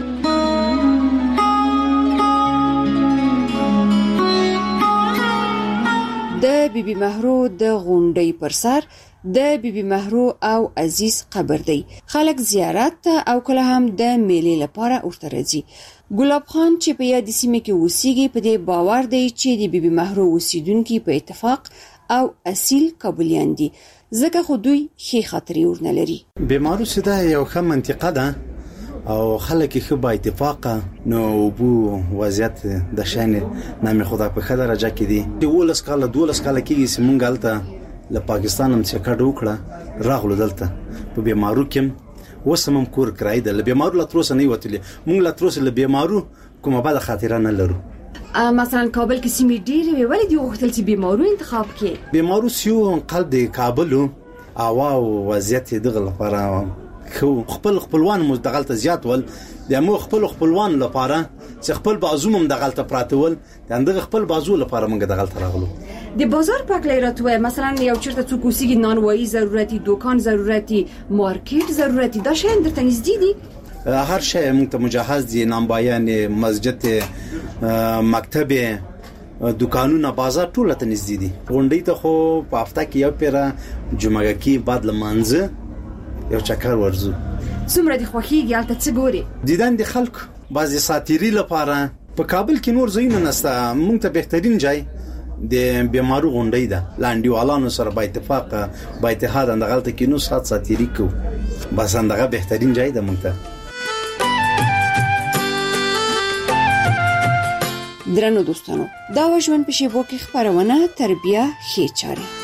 د بیبي محرو د غونډۍ پر سر د بیبي محرو او عزیز قبر دی. خلک زیارت ته او کله هم د میلې لپاره ورته راځي. ګلاب خان چې په یاد سیمه کې اوسېږي په دې باور دی چې د بیبي محرو اوسیدونکو په اتفاق او اصیل قبولیان دي، ځکه خو دوی ښې خاطرې ورنلري. بیمارو سده یو ښه منطقه ده او خلک خو با اتفاقه نو بو وضعیت د شان نامه خدا په خدای درجه کې دي. د ولس کاله 12 کاله کې سیمونګ الته له پاکستان هم څخه ډوکړه راغلو دلته په بیمارو کې وسمم کور کرای د بیمارو لتروس نه وتلی مونږ لتروس له بیمارو کومه بل خاطره نه لرو. مثلا کابل کې سیمې ډېرې وي، ولې دی وختل چې بیمارو انتخاب کې بیمارو سیو قلب د کابل او وضعیت دغه لپاره خو خپلوان مو دغلت زیات ول د مو خپلوان لپاره چې خپل بازوم دغلت پراتول دغه خپل بازو لپاره موږ دغلت راغلو. د بازار پاکلای راتوه مثلا یو چرته څوک اوسېږي نانوایی ضرورتي دکان ضرورتي مارکیټ ضرورتي دا شی درته نږدې دي؟ هر شی موږ ته مجهز دي، نامبایان مسجد مکتب دکانونه بازار ټول ته نږدې دي. غونډې ته خو په هفته کې یو پیره جمعه کې بعد لمانځه یو چکر ورزو. څومره دی خوخیږي البته څه ګوري دیدن د خلک بعضی ساتيري لپاره په کابل کې نور ځایونه نسته. موږ ته بهترین ځای د بیمارو غونډې ده، لاندېوالانو سره با اتفاق با اتحاد اندغلته کې نو ساتيري کو بس اندغه بهترین ځای ده موږ ته. درنو دوستانو دا وژوند په شیبو کې خبرونه تربیه خې چاره